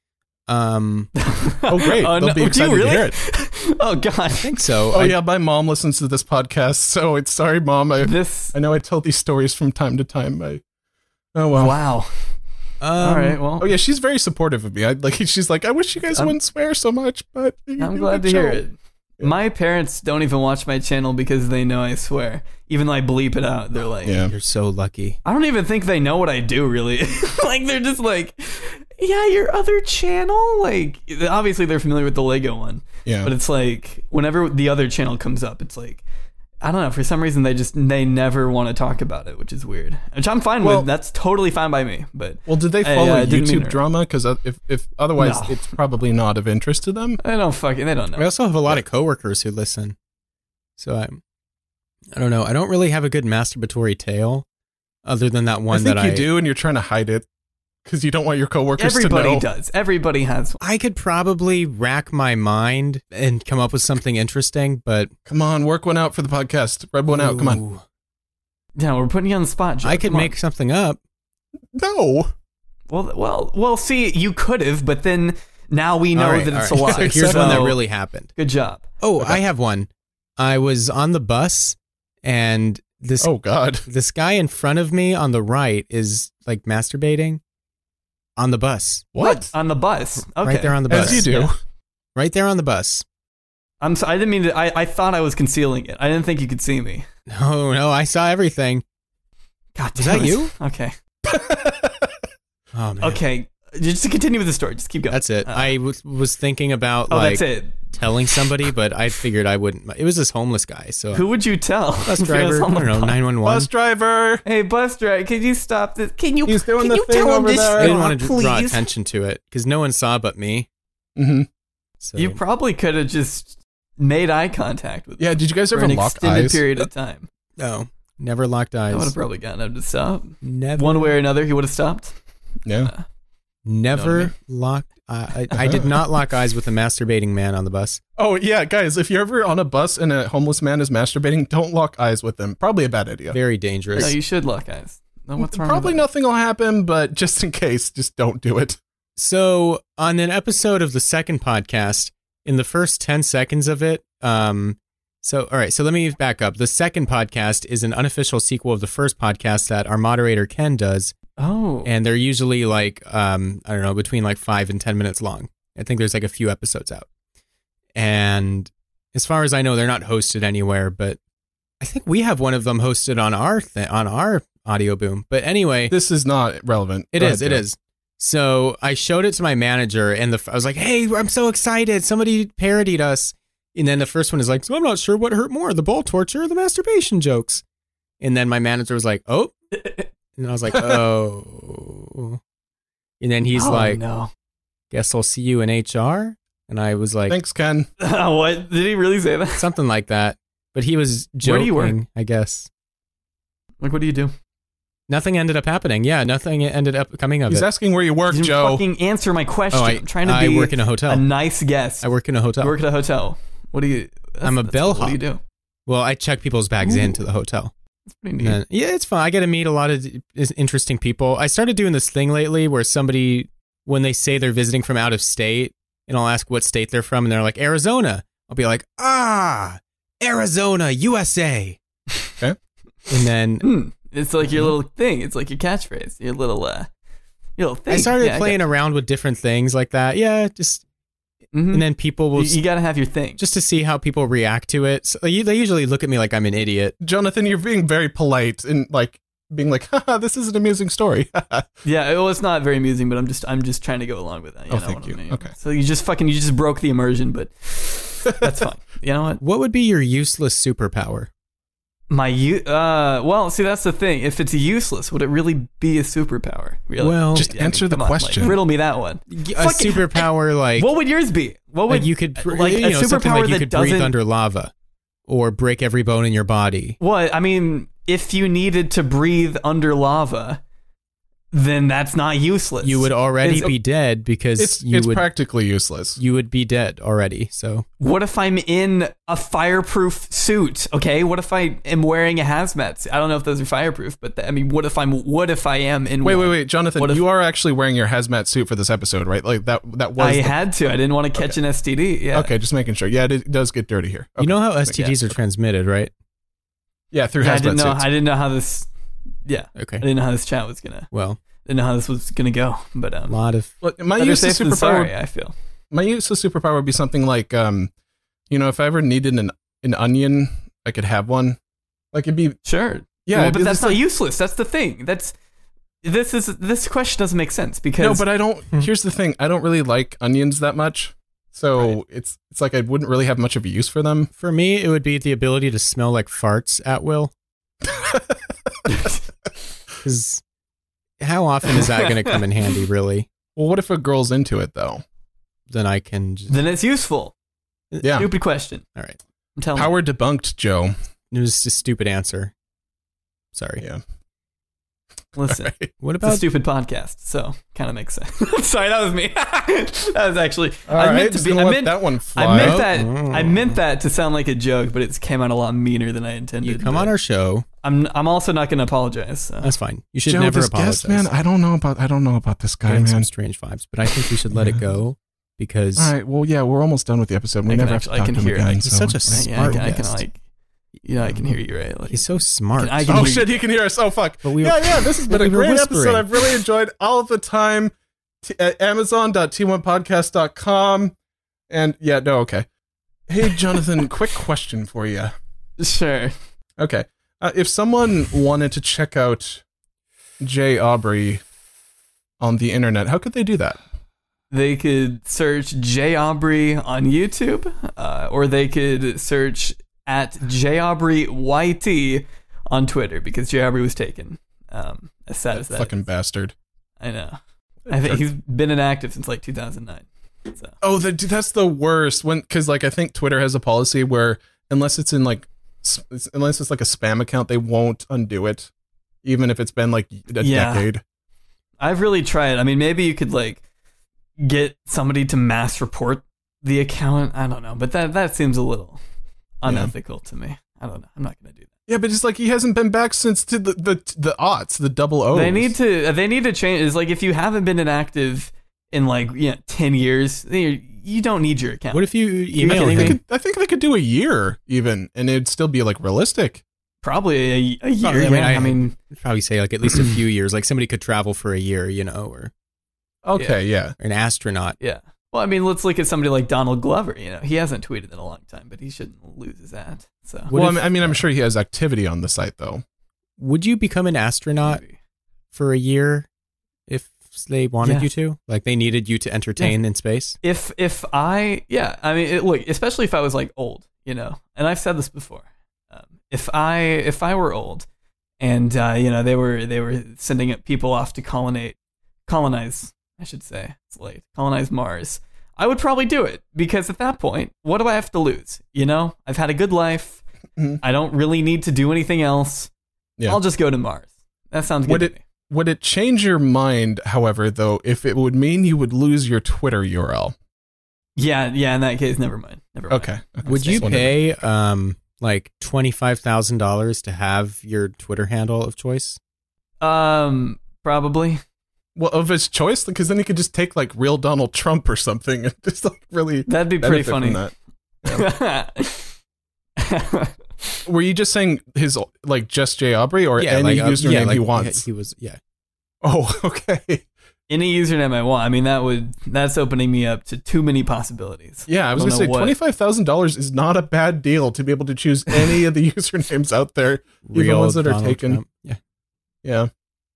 Um, Oh, great. Oh, They'll no. be Do excited you really? to hear it. Oh, God. I think so. Oh I- yeah, my mom listens to this podcast, so it's sorry, mom. I This, I know I tell these stories from time to time. I, oh well. wow. Um, All right, well. Oh yeah, she's very supportive of me. I like. She's like, I wish you guys I'm- wouldn't swear so much, but you I'm do a glad good to hear show." it. Yeah. My parents don't even watch my channel because they know I swear. Even though I bleep it out, they're like, Yeah. You're so lucky. I don't even think they know what I do, really. Like, they're just like, yeah, your other channel? Like, obviously they're familiar with the Lego one. Yeah. But it's like, whenever the other channel comes up, it's like, I don't know, for some reason they just, they never want to talk about it, which is weird. Which I'm fine Well- with. That's totally fine by me. But Well, did they I, follow uh, didn't mean YouTube to- drama? Because if if otherwise, No. it's probably not of interest to them. they don't fucking, they don't know. I also have a lot of coworkers who listen. So I, I don't know. I don't really have a good masturbatory tale, other than that one I think that you I do, and you're trying to hide it because you don't want your coworkers to Everybody know. does. Everybody has one. I could probably rack my mind and come up with something interesting, but Come on, work one out for the podcast. Rub one out. Come on. Ooh, Yeah, we're putting you on the spot, Joe. I could Come on. make something up. No. Well, well, well. See, you could have, but then now we know All right, that it's all a right. lie. So here's one that So, really happened. Good job. Oh, Okay. I have one. I was on the bus, and this Oh God. this guy in front of me on the right is like masturbating on the bus, What? On the bus. Okay. right there on the As bus. you do. Yeah. Right there on the bus. I'm. So, I didn't mean to. I, I thought I was concealing it. I didn't think you could see me. No, no, I saw everything. God Was damn that it. you? Okay. Oh man. Okay. Just to continue with the story. Just keep going. That's it. Uh, I w- was thinking about Oh, like that's it. telling somebody, but I figured I wouldn't. It was this homeless guy. So Who would you tell? bus If it was driver, on I the don't know, bus? nine one one. Bus driver. Hey, bus driver, can you stop this? Can you? He's doing can the you thing tell him over to there. I didn't stop, want to draw please? attention to it because no one saw but me. Mm-hmm. So You probably could have just made eye contact with Yeah. Did you guys for ever an lock extended eyes? period of time. no, never locked I would eyes. have probably gotten him to stop. Never, One way or another, he would have stopped. Yeah. never No, locked. I, I I did not lock eyes with a masturbating man on the bus. Oh yeah, guys. If you're ever on a bus and a homeless man is masturbating, don't lock eyes with them. Probably a bad idea. Very No, dangerous. you should lock eyes. No, what's wrong Probably with that? nothing will happen, but just in case, just don't do it. So on an episode of the second podcast, in the first ten seconds of it, um, so all right, so let me back up. The second podcast is an unofficial sequel of the first podcast that our moderator Ken does, Oh, and they're usually like um, I don't know, between like five and ten minutes long. I think there's like a few episodes out, and as far as I know, they're not hosted anywhere, but I think we have one of them hosted on our th- on our Audio Boom. But anyway, This is not relevant. It Go is. ahead, It Joe. is. So I showed it to my manager, and the I was like, "Hey, I'm so excited! Somebody parodied us." And then the first one is like, "So I'm not sure what hurt more, the ball torture or the masturbation jokes." And then my manager was like, "Oh," and I was like, "Oh." And then he's Oh, like, no. "Guess I'll see you in H R." And I was like, Thanks, Ken. What did he really say that? something like that. But he was joking, Where do you work? I guess. Like, what do you do? Nothing ended up happening. Yeah, nothing ended up coming of He's it. asking where you work, You didn't Joe. fucking answer my question. oh, I, I'm trying to I be work in a hotel. a nice guest. I work in a hotel. You work at a hotel. What do you? that's- I'm a that's- bellhop. What do you do? Well, I check people's bags Ooh. into the hotel. That's pretty neat. And then- yeah, it's fun. I get to meet a lot of is- interesting people. I started doing this thing lately where somebody, when they say they're visiting from out of state, and I'll ask what state they're from, and they're like, Arizona. I'll be like, ah, Arizona, U S A. Okay. And then Hmm. It's like your little thing. It's like your catchphrase. Your little, uh, your little thing. I started Yeah, playing around with different things like that. Yeah, just Mhm. and then people will You, you got to have your thing. just to see how people react to it. So they they usually look at me like I'm an idiot. Jonathan, you're being very polite and like being like, haha, this is an amusing story. Yeah, well, it's not very amusing, but I'm just I'm just trying to go along with that. You Oh, know thank what you. I mean? Okay. So you just fucking you just broke the immersion, but that's fine. You know what? What would be your useless superpower? My u uh well, see that's the thing. If it's useless, would it really be a superpower? Really? Well, Just Yeah, I answer mean, the come on, like, question. riddle me that one. a Fucking- superpower like What would yours be? What would like you could br- like you a know, something superpower like you that could doesn't breathe under lava or break every bone in your body. What? I mean, if you needed to breathe under lava, then that's not useless. You would already It's- be dead because it's you it's would practically useless. you would be dead already. So What if I'm in a fireproof suit? Okay, what if I am wearing a hazmat suit? I don't know if those are fireproof, but th- I mean, what if I'm? What if I am in? Wait, one? wait, wait, Jonathan, What if- you are actually wearing your hazmat suit for this episode, right? Like that that was I the- had to. I didn't want to catch an S T D. Yeah. Okay, just making sure. Yeah, it, it does get dirty here. you Okay. know how S T Ds are transmitted, right? Yeah, through Yeah, I hazmat didn't know. suits. I didn't know how this. Yeah, Okay. I didn't know how this chat was gonna. Well, Didn't know how this was gonna go. But a um, lot of Well, my better useless safe than superpower sorry, I feel. my useless superpower would be something like um you know, if I ever needed an an onion, I could have one. Like it'd be Sure. yeah, Well, it'd but be that's just not like- useless. That's the thing. That's this is this question doesn't make sense because No, but I don't here's the thing. I don't really like onions that much. So Right. it's it's like I wouldn't really have much of a use for them. for me, it would be the ability to smell like farts at will. Because how often is that going to come in handy, really? Well, what if a girl's into it though? Then I can just. then it's useful. Yeah. Stupid question. All right. I'm telling Power debunked, Joe. It was just a stupid answer. Sorry. Yeah. you. Listen. Right. What It's a about stupid podcast, so kind of makes sense. Sorry, that was me. that was actually. All I right, meant to just be. gonna I let meant that one fly. I meant Oh. that. Mm. I meant that to sound like a joke, but it came out a lot meaner than I intended. you come but on our show? I'm. I'm also not going to apologize. So. That's fine. You should Joe, never this apologize. guest, man, I don't know about I don't know about this guy, Getting man. some strange vibes, but I think we should let it go because All right, well, yeah, we're almost done with the episode. We I can never have to actually- I talk can to him hear it. again. He's so such a it's- yeah, I can, I can guest. like. Yeah, I can hear you right. Like, he's so smart. I can Oh hear shit, he can hear us. Oh fuck. But we were- yeah, yeah, this has been but a we were great whispering. episode. I've really enjoyed all of the time. T- at amazon dot t one podcast dot com. And yeah, no, okay. Hey, Jonathan, quick question for you. Sure. Okay. Uh, if someone wanted to check out Jay Aubrey on the internet, how could they do that? They could search Jay Aubrey on YouTube, uh, or they could search at Jay Aubrey Y T on Twitter because Jay Aubrey was taken. Um, as sad as that Fucking is. bastard. I know. I think he's been inactive since like two thousand nine. So Oh, the, dude, that's the worst. When because like I think Twitter has a policy where unless it's in like s- unless it's like a spam account, they won't undo it, even if it's been like a Yeah. decade. I've really tried. I mean, maybe you could like get somebody to mass report the account. I don't know, but that that seems a little unethical to me. I don't know. I'm not gonna do that. Yeah, but it's like he hasn't been back since to the the the aughts, the double O's. They need to. They need to change. It's like if you haven't been inactive in like you know, ten years, then you're, you don't need your account. What if you email kidding They him? me? could, I think they could do a year even, and it'd still be like realistic. Probably a, a year. I mean, yeah. I- I, mean, I'd probably say like at least a few years. Like somebody could travel for a year, you know, or, Okay, yeah. or an astronaut. yeah. Well, I mean, let's look at somebody like Donald Glover. You know, he hasn't tweeted in a long time, but he shouldn't lose his ad. So What well, I if- mean, I mean, I'm sure he has activity on the site though. Would you become an astronaut maybe. for a year if they wanted Yeah. you to? Like they needed you to entertain in space? if if I yeah, I mean, it, look, especially if I was like old, you know, and I've said this before. Um, if I if I were old, and uh, you know they were they were sending people off to colonize colonize, I should say it's late colonize Mars, I would probably do it because at that point, what do I have to lose? You know, I've had a good life. Mhm. I don't really need to do anything else. Yeah. I'll just go to Mars. That sounds good Would to it- me. Would it change your mind, however, though, if it would mean you would lose your Twitter U R L? Yeah, yeah. In that case, never mind. Never mind. Okay. okay. Would you Just wondering. pay um like twenty five thousand dollars to have your Twitter handle of choice? Um, probably. Well, of his choice, because then he could just take like real Donald Trump or something and just like really That'd be pretty benefit from funny. that. Were you just saying his like just Jay Aubrey or any like, uh, username yeah, like, he wants? He was yeah. Oh, okay. any username I want. I mean, that would that's opening me up to too many possibilities. Yeah, I was Don't going to say know what- twenty-five thousand dollars is not a bad deal to be able to choose any of the usernames out there, even Real ones that are Donald taken. Trump. Yeah. Yeah.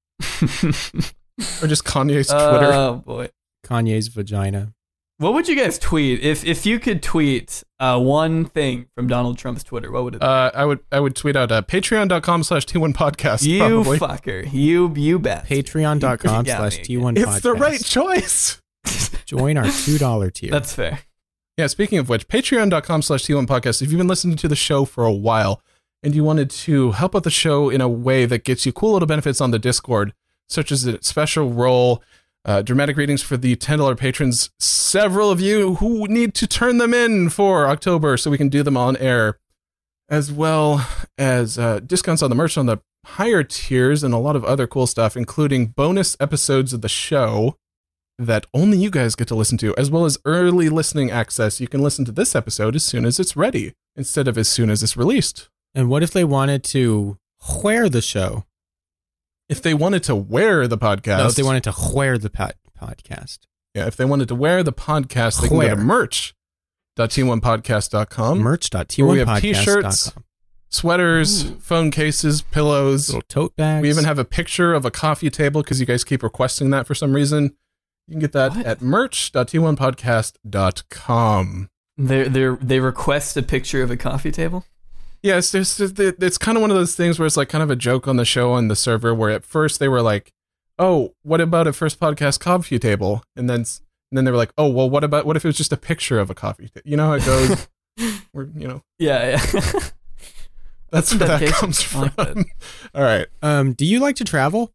Or just Kanye's Twitter. Oh boy. Kanye's vagina. What would you guys tweet if if you could tweet uh, one thing from Donald Trump's Twitter? What would it be? Uh, I would I would tweet out uh, patreon.com slash T1podcast. you probably. fucker. You you bet. Patreon.com You got slash me T1 podcast. It's the right choice. Join our two dollar tier. That's fair. Yeah, speaking of which, patreon.com slash T1 podcast. If you've been listening to the show for a while and you wanted to help out the show in a way that gets you cool little benefits on the Discord, such as a special role, uh, dramatic readings for the ten dollars patrons, several of you who need to turn them in for October so we can do them on air, as well as uh, discounts on the merch on the higher tiers and a lot of other cool stuff, including bonus episodes of the show that only you guys get to listen to, as well as early listening access. You can listen to this episode as soon as it's ready, instead of as soon as it's released. And what if they wanted to wear the show? If they wanted to wear the podcast, No, if they wanted to wear the pod- podcast. yeah, if they wanted to wear the podcast, they can go Wear. to merch dot T one podcast dot com. Merch dot T where one we have podcast dot com. t-shirts, sweaters, phone cases, pillows. Little tote bags. We even have a picture of a coffee table because you guys keep requesting that for some reason. You can get that What? at merch dot T one podcast dot com. They they they request a picture of a coffee table. Yes, there's, there's, it's kind of one of those things where it's like kind of a joke on the show on the server where at first they were like, oh, what about a first podcast coffee table? And then and then they were like, oh, well, what about, what if it was just a picture of a coffee table? You know how it goes? We're, you know, Yeah, yeah. that's where that dedication. comes I from. like that. All right. Um, do you like to travel?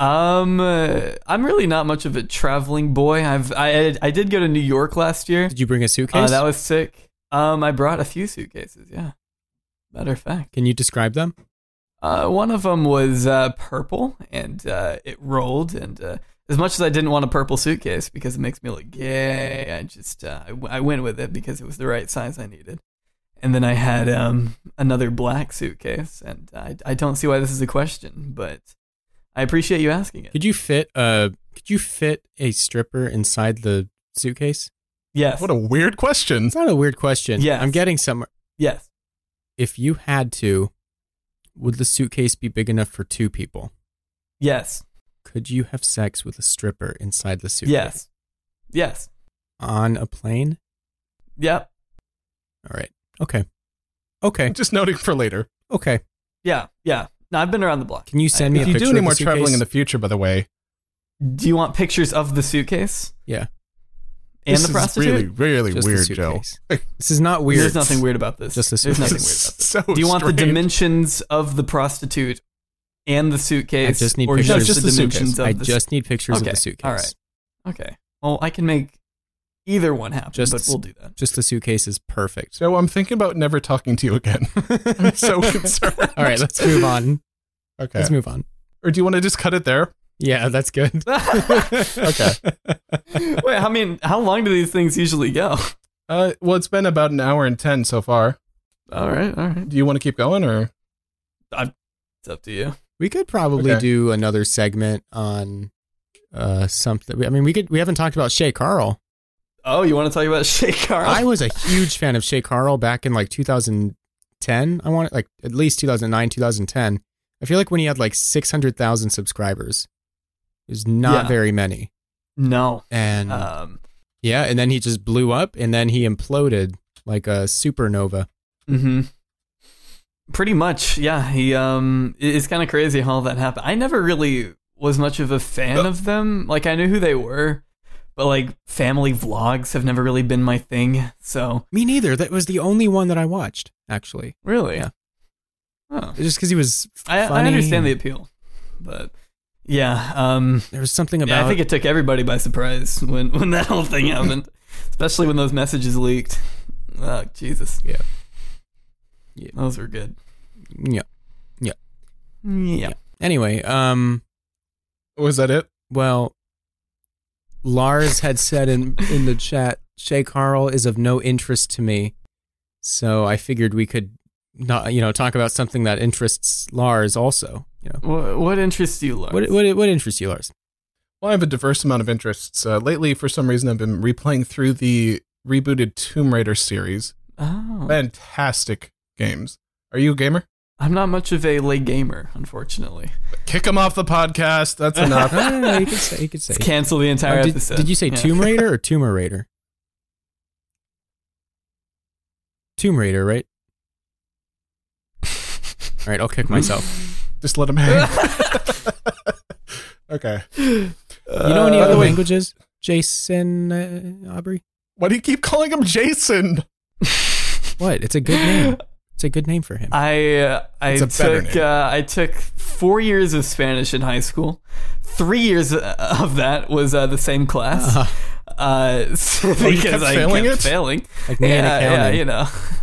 Um, uh, I'm really not much of a traveling boy. I've I I did go to New York last year. Did you bring a suitcase? Uh, that was sick. Um, I brought a few suitcases. Yeah, matter of fact. Can you describe them? Uh, one of them was uh, purple, and uh, it rolled. And uh, as much as I didn't want a purple suitcase because it makes me look gay, I just uh, I, w- I went with it because it was the right size I needed. And then I had um, another black suitcase, and I I don't see why this is a question, but I appreciate you asking it. Could you fit a Could you fit a stripper inside the suitcase? Yes. What a weird question. It's not a weird question. Yes. I'm getting somewhere. Yes. If you had to, would the suitcase be big enough for two people? Yes. Could you have sex with a stripper inside the suitcase? Yes. Yes. On a plane? Yep. All right. Okay. Okay. Just noting for later. Okay. Yeah. Yeah. No, I've been around the block. Can you send me If a you picture do any of more the traveling suitcase? in the future, by the way, Do you want pictures of the suitcase Yeah. and this the prostitute? is really, really Just the weird, Joe. suitcase. This is not weird. There's nothing weird about this. Just the There's nothing weird suitcase. about this. So Do you want the strange. dimensions of the prostitute and the suitcase? I just need or pictures. just, Just the the dimensions suitcase. of I the just need pictures Okay, of the suitcase. all right. Okay. Well, I can make either one happen, Just- but we'll do that. Just the suitcase is perfect. So I'm thinking about never talking to you again. I'm so concerned. All right, let's move on. Okay. Let's move on. Or do you want to just cut it there? Yeah, that's good. Okay. Wait, I mean, how long do these things usually go? Uh, well, it's been about an hour and ten so far. All right, all right. Do you want to keep going, or It's up to you. We could probably Okay. do another segment on uh, something. I mean, we could. We haven't talked about Shay Carl. Oh, you want to talk about Shay Carl? I was a huge fan of Shay Carl back in like two thousand ten. I want like at least two thousand nine, two thousand ten. I feel like when he had like six hundred thousand subscribers, it was not Yeah. very many. No. And Um. yeah, and then he just blew up, and then he imploded like a supernova. Mm-hmm. Pretty much, yeah. He um, it- it's kind of crazy how all that happened. I never really was much of a fan of them. Like I knew who they were, but like family vlogs have never really been my thing. So Me neither. That was the only one that I watched, actually. really, Yeah. Oh. Just because he was I, I funny. understand the appeal, but yeah, um, There was something about. yeah, I think it took everybody by surprise when when that whole thing happened, especially when those messages leaked. Oh Jesus, Yeah. Yeah. those were good. yeah. Yeah. Anyway, um, was that it? well, Lars had said in in the chat, Shay Carl is of no interest to me, so I figured we could not, you know, talk about something that interests Lars also. You know, What, what interests you, Lars? what what what interests you, Lars? Well, I have a diverse amount of interests. Uh, lately, for some reason, I've been replaying through the rebooted Tomb Raider series. Oh. Fantastic games. Are you a gamer? I'm not much of a late gamer, unfortunately. Kick him off the podcast. That's enough. No, no, no, you could say. You could say. Let's cancel the entire Oh, did, episode. did you say Yeah. Tomb Raider or Tomb Raider? Tomb Raider, right? All right, I'll kick myself. Just let him hang. Okay. You know any by other the way- languages, Jason uh, Aubrey? Why do you keep calling him Jason? What? It's a good name. It's a good name for him. I uh, I It's a better took name. uh, I took four years of Spanish in high school. Three years of that was uh, the same class. Uh, Uh, so Oh, you because kept I failing kept it? failing. like me Yeah, and yeah, accounting. you know.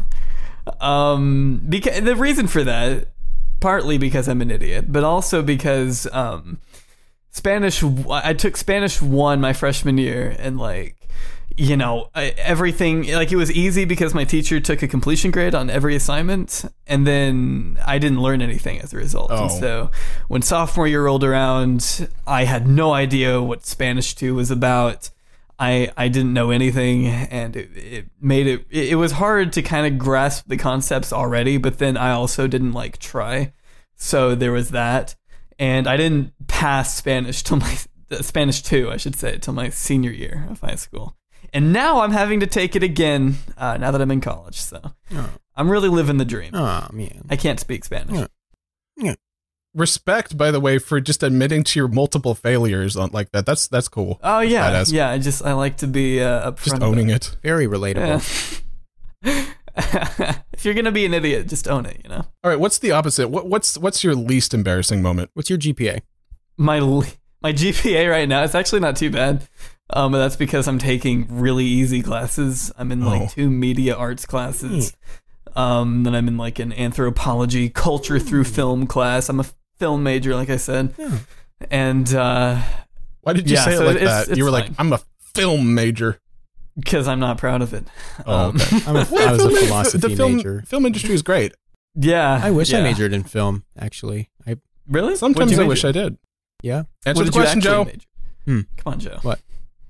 Um, because the reason for that, partly because I'm an idiot, but also because um, Spanish. I took Spanish one my freshman year, and like. You know, I, everything, like it was easy because my teacher took a completion grade on every assignment, and then I didn't learn anything as a result. Oh. And so when sophomore year rolled around, I had no idea what Spanish two was about. I, I didn't know anything, and it, it made it, it, it was hard to kind of grasp the concepts already, but then I also didn't like try. So there was that. And I didn't pass Spanish till my, Spanish two, I should say, till my senior year of high school. And now I'm having to take it again uh, now that I'm in college. So Oh. I'm really living the dream. Oh man. I can't speak Spanish. Yeah. Respect, by the way, for just admitting to your multiple failures on like that. That's that's cool. Oh yeah, Badass. yeah. I just I like to be uh, upfront. Just about owning it. Very relatable. Yeah. If you're gonna be an idiot, just own it. You know. All right. What's the opposite? What, what's what's your least embarrassing moment? What's your G P A? My l- my G P A right now, it's actually not too bad. Um, but that's because I'm taking really easy classes. I'm in like Oh. two media arts classes. Um, then I'm in like an anthropology, culture through film class. I'm a film major, like I said. Yeah. And uh, Why did you Yeah, say it so like it's- that? it's You were like, fine. I'm a film major. because I'm not proud of it. Oh, Um, okay. I'm a, Well, I was a film- philosophy the film, major. film industry is great. yeah. I wish I yeah. majored in film. Actually, I Really? Sometimes What'd I you wish major? I did. yeah. Answer What the did you question, actually Joe. major? Hmm. Come on, Joe. What?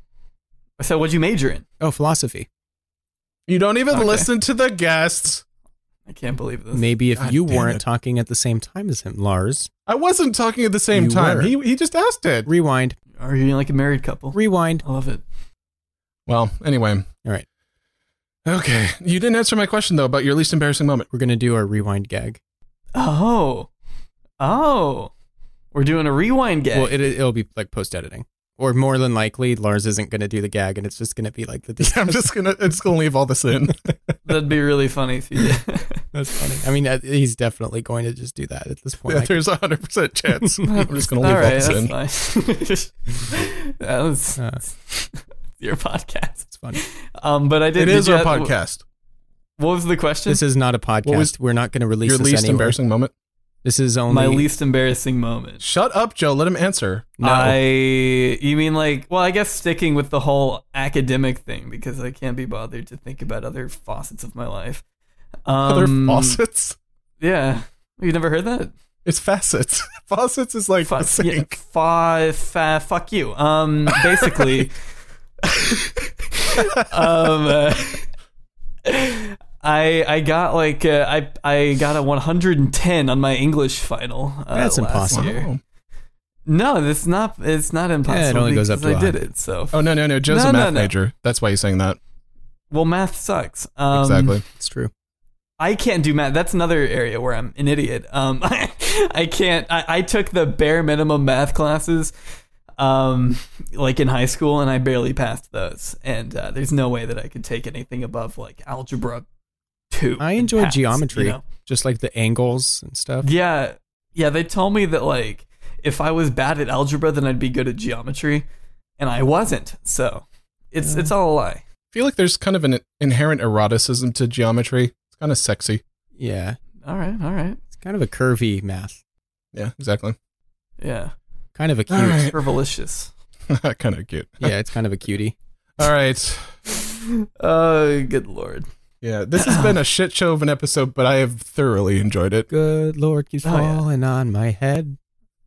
I said, what'd you major in? Oh, philosophy. You don't even Okay. listen to the guests. I can't believe this. Maybe if God you damn weren't it. talking at the same time as him, Lars. I wasn't talking at the same You time. were. He he just asked it. Rewind. Are you like a married couple? Rewind. I love it. Well, anyway. All right. Okay. You didn't answer my question though about your least embarrassing moment. We're gonna do our rewind gag. Oh. Oh. We're doing a rewind gag. Well, it, it'll be like post editing, or more than likely, Lars isn't gonna do the gag, and it's just gonna be like the. I'm just gonna it's gonna leave all this in. That'd be really funny if you did. That's funny. I mean, uh, he's definitely going to just do that at this point. Yeah, I can- there's a hundred percent chance. I'm just gonna leave All all, right, this in. that's fine. that was Uh, your podcast. it's funny. Um, but I did. It did is you our have- podcast. What was the question? This is not a podcast. was We're not going to release Your this least anywhere. embarrassing moment. This is only my least embarrassing moment. Shut up, Joe. Let him answer. No. I, you mean like, well, I guess sticking with the whole academic thing because I can't be bothered to think about other facets of my life. Um, Other faucets. Yeah. You never heard that? It's facets. Faucets is like the Fuck, yeah, sink. fa, fa, fuck you. Um, basically, um, uh, I I got like uh, I I got a one hundred ten on my English final. Uh, That's last impossible. year. Wow. No, it's not. It's not impossible. only goes up because to I a did hundred. it. So, Oh no no no! Joe's No, a no, math no. major. That's why he's saying that. well, math sucks. Um, Exactly. It's true. I can't do math. That's another area where I'm an idiot. Um, I can't. I, I took the bare minimum math classes, um, like in high school, and I barely passed those. And uh, there's no way that I could take anything above like algebra two. I and enjoy pass, geometry, you know? just like the angles and stuff. Yeah, yeah. They told me that like if I was bad at algebra, then I'd be good at geometry, and I wasn't. So it's Yeah. it's all a lie. I feel like there's kind of an inherent eroticism to geometry. It's kind of sexy. Yeah, All right, all right. it's kind of a curvy math, Yeah, exactly. Yeah, kind of a cute. All right. curvilicious. Kind of cute. Yeah, it's kind of a cutie. All right. Oh, good lord. Yeah, this has been a shit show of an episode, but I have thoroughly enjoyed it. Good Lord keeps Oh, yeah. falling on my head.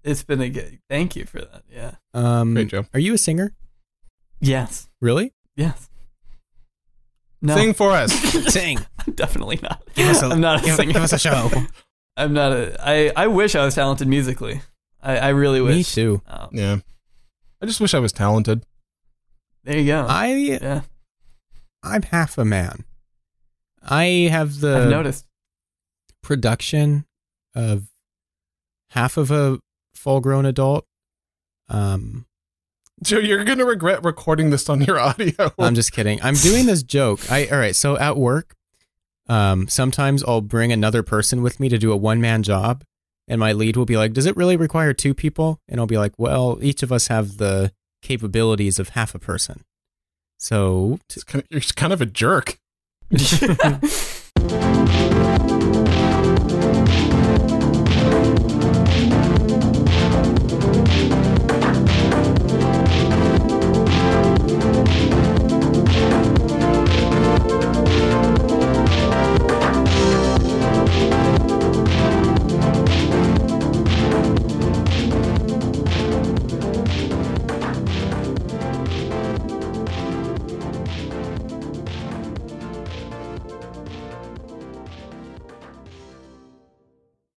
It's been a good. Thank you for that. Yeah. Um, Great, Joe. Are you a singer? Yes. Really? Yes. No. Sing for us. Sing. Definitely not. Give us a, I'm not a give, singer. give us a show. I'm not a. I, I wish I was talented musically. I, I really wish. Me too. Um, Yeah. I just wish I was talented. there you go. I yeah. I'm half a man. I have the I've noticed. production of half of a full-grown adult. Um, Joe, you're going to regret recording this on your audio. I'm just kidding. I'm doing this joke. I all right. So at work, um, sometimes I'll bring another person with me to do a one-man job, and my lead will be like, "Does it really require two people?" And I'll be like, "Well, each of us have the capabilities of half a person." So It's kind of, you're kind of a jerk.